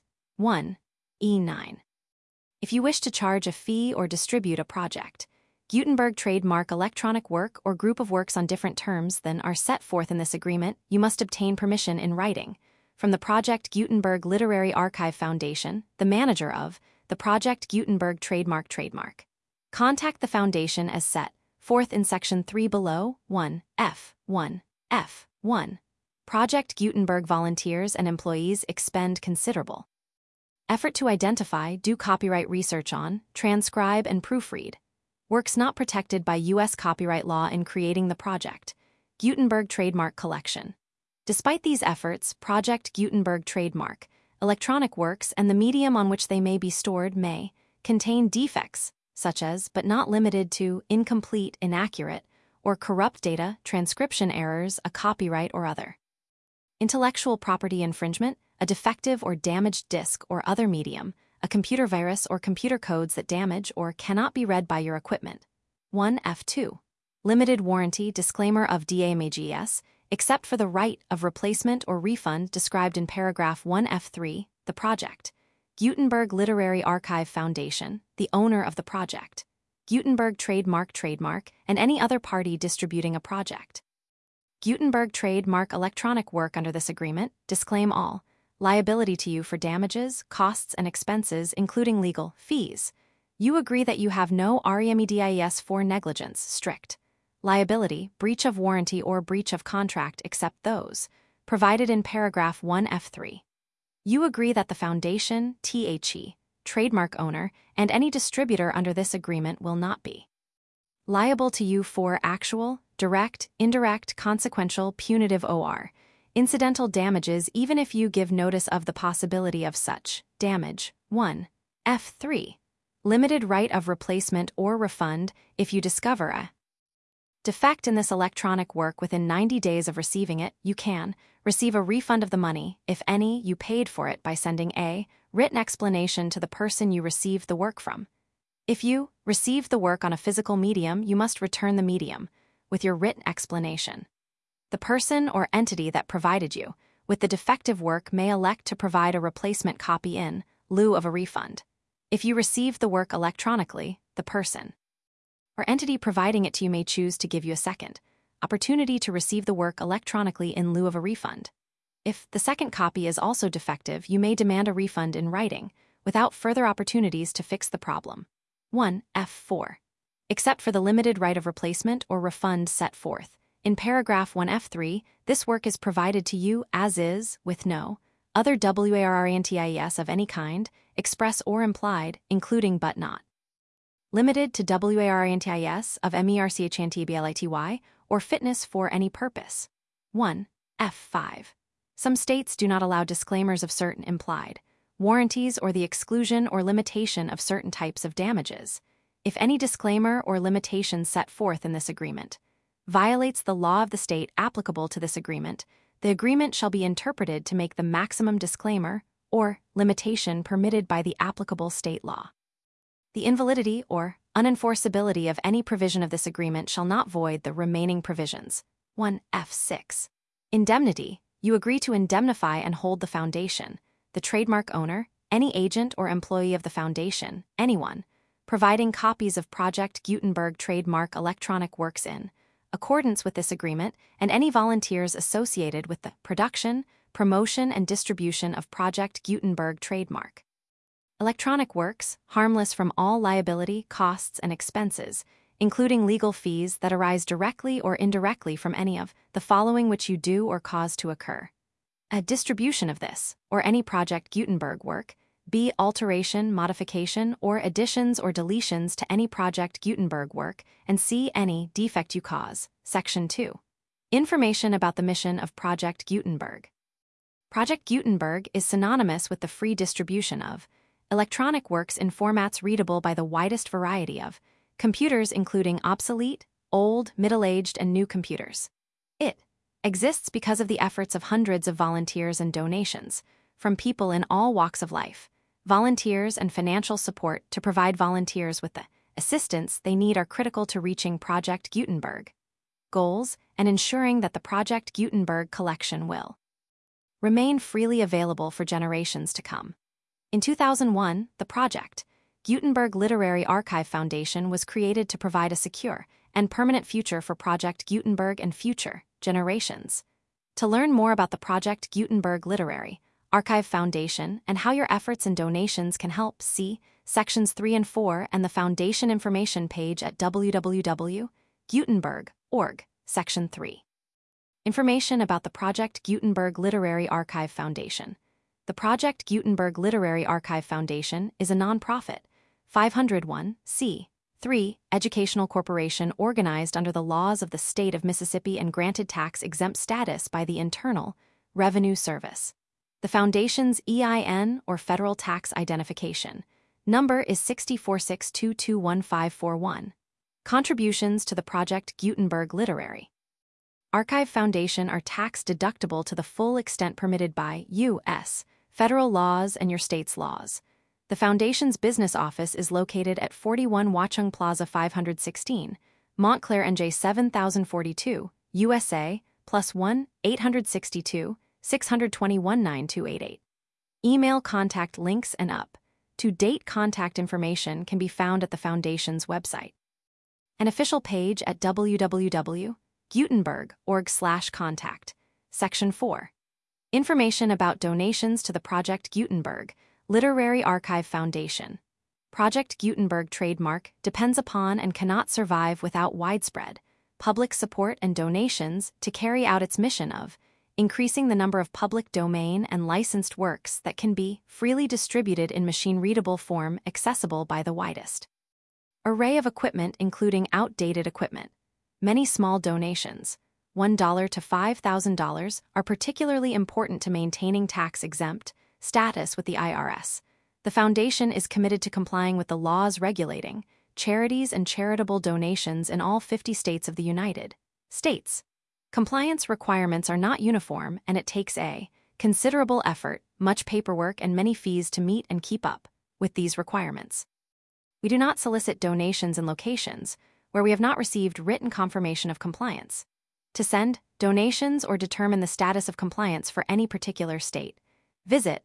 1E9. If you wish to charge a fee or distribute a Project Gutenberg trademark electronic work or group of works on different terms than are set forth in this agreement, you must obtain permission in writing from the Project Gutenberg Literary Archive Foundation, the manager of the Project Gutenberg trademark. Contact the foundation as set forth in Section 3 below. 1F1. F1. Project Gutenberg volunteers and employees expend considerable effort to identify, do copyright research on, transcribe, and proofread works not protected by U.S. copyright law in creating the Project Gutenberg trademark collection. Despite these efforts, Project Gutenberg trademark, electronic works and the medium on which they may be stored may contain defects, such as, but not limited to, incomplete, inaccurate, or corrupt data, transcription errors, a copyright or other. Intellectual property infringement, a defective or damaged disk or other medium, a computer virus or computer codes that damage or cannot be read by your equipment. 1F2. Limited warranty disclaimer of DMAGS, except for the right of replacement or refund described in paragraph 1F3, the project. Gutenberg Literary Archive Foundation, the owner of the project. Gutenberg trademark, and any other party distributing a project. Gutenberg trademark electronic work under this agreement, disclaim all liability to you for damages, costs, and expenses, including legal fees. You agree that you have no REMEDIS for negligence, strict liability, breach of warranty, or breach of contract except those provided in paragraph 1F3. You agree that the foundation, trademark owner, and any distributor under this agreement will not be liable to you for actual, direct, indirect, consequential, punitive or incidental damages even if you give notice of the possibility of such damage. 1F3. Limited right of replacement or refund if you discover a defect in this electronic work within 90 days of receiving it. You can receive a refund of the money, if any, you paid for it by sending a written explanation to the person you received the work from. If you received the work on a physical medium, you must return the medium with your written explanation. The person or entity that provided you with the defective work may elect to provide a replacement copy in lieu of a refund. If you received the work electronically, the person or entity providing it to you may choose to give you a second opportunity to receive the work electronically in lieu of a refund. If the second copy is also defective, you may demand a refund in writing, without further opportunities to fix the problem. 1F4. Except for the limited right of replacement or refund set forth in paragraph 1F3, this work is provided to you as is, with no other WARRANTIES of any kind, express or implied, including but not limited to WARRANTIES of MERCHANTBLITY, or fitness for any purpose. 1F5. Some states do not allow disclaimers of certain implied warranties or the exclusion or limitation of certain types of damages. If any disclaimer or limitation set forth in this agreement violates the law of the state applicable to this agreement, the agreement shall be interpreted to make the maximum disclaimer or limitation permitted by the applicable state law. The invalidity or unenforceability of any provision of this agreement shall not void the remaining provisions. 1F6. Indemnity. You agree to indemnify and hold the foundation, the trademark owner, any agent or employee of the foundation, anyone, providing copies of Project Gutenberg trademark electronic works in accordance with this agreement, and any volunteers associated with the production, promotion, and distribution of Project Gutenberg trademark electronic works, harmless from all liability, costs, and expenses, including legal fees that arise directly or indirectly from any of the following which you do or cause to occur: a distribution of this, or any Project Gutenberg work, b. alteration, modification, or additions or deletions to any Project Gutenberg work, and c. any defect you cause. Section 2. Information about the mission of Project Gutenberg. Project Gutenberg is synonymous with the free distribution of electronic works in formats readable by the widest variety of computers, including obsolete, old, middle-aged, and new computers. It exists because of the efforts of hundreds of volunteers and donations from people in all walks of life. Volunteers and financial support to provide volunteers with the assistance they need are critical to reaching Project Gutenberg goals and ensuring that the Project Gutenberg collection will remain freely available for generations to come. In 2001, the Project Gutenberg Literary Archive Foundation was created to provide a secure and permanent future for Project Gutenberg and future generations. To learn more about the Project Gutenberg Literary Archive Foundation and how your efforts and donations can help, see Sections 3 and 4 and the Foundation information page at www.gutenberg.org, Section 3. Information about the Project Gutenberg Literary Archive Foundation. The Project Gutenberg Literary Archive Foundation is a non-profit, 501(c) 3. Educational corporation organized under the laws of the state of Mississippi and granted tax-exempt status by the Internal Revenue Service. The foundation's EIN, or Federal Tax Identification, number is 646221541. Contributions to the Project Gutenberg Literary Archive Foundation are tax-deductible to the full extent permitted by U.S. federal laws and your state's laws. The Foundation's business office is located at 41 Watchung Plaza 516, Montclair, NJ 7042, USA, +1 862 621 9288. Email contact links and up-to-date contact information can be found at the Foundation's website. An official page at www.gutenberg.org/contact. Section 4. Information about donations to the Project Gutenberg Literary Archive Foundation. Project Gutenberg trademark depends upon and cannot survive without widespread public support and donations to carry out its mission of increasing the number of public domain and licensed works that can be freely distributed in machine-readable form accessible by the widest array of equipment, including outdated equipment. Many small donations, $1 to $5,000, are particularly important to maintaining tax-exempt status with the IRS. The Foundation is committed to complying with the laws regulating charities and charitable donations in all 50 states of the United States. Compliance requirements are not uniform, and it takes a considerable effort, much paperwork, and many fees to meet and keep up with these requirements. We do not solicit donations in locations where we have not received written confirmation of compliance. To send donations or determine the status of compliance for any particular state, visit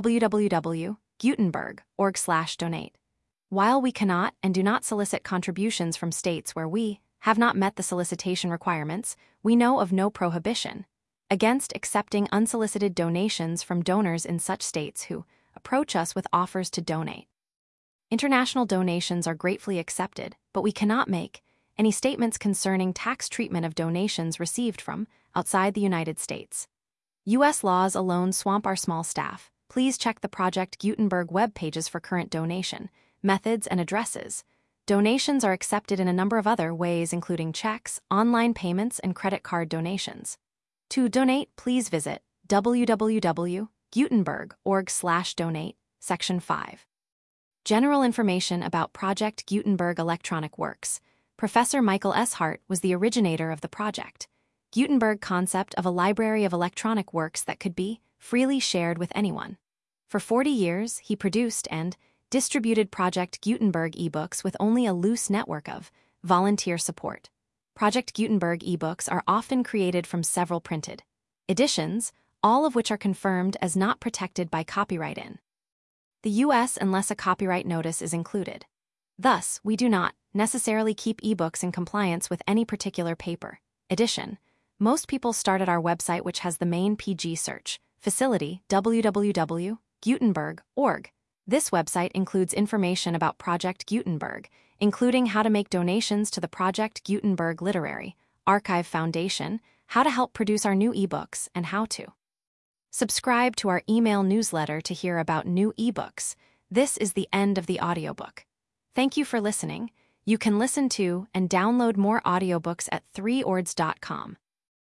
www.gutenberg.org/donate. While we cannot and do not solicit contributions from states where we have not met the solicitation requirements, we know of no prohibition against accepting unsolicited donations from donors in such states who approach us with offers to donate. International donations are gratefully accepted, but we cannot make any statements concerning tax treatment of donations received from outside the United States. U.S. laws alone swamp our small staff. Please check the Project Gutenberg web pages for current donation methods and addresses. Donations are accepted in a number of other ways, including checks, online payments, and credit card donations. To donate, please visit www.gutenberg.org/donate, Section 5. General information about Project Gutenberg Electronic Works. Professor Michael S. Hart was the originator of the Project Gutenberg concept of a library of electronic works that could be freely shared with anyone. For 40 years, he produced and distributed Project Gutenberg ebooks with only a loose network of volunteer support. Project Gutenberg ebooks are often created from several printed editions, all of which are confirmed as not protected by copyright in the U.S. unless a copyright notice is included. Thus, we do not necessarily keep ebooks in compliance with any particular paper edition. Most people start at our website, which has the main PG search facility, www.gutenberg.org. This website includes information about Project Gutenberg, including how to make donations to the Project Gutenberg Literary Archive Foundation, how to help produce our new ebooks, and how to subscribe to our email newsletter to hear about new ebooks. This is the end of the audiobook. Thank you for listening. You can listen to and download more audiobooks at 3ords.com.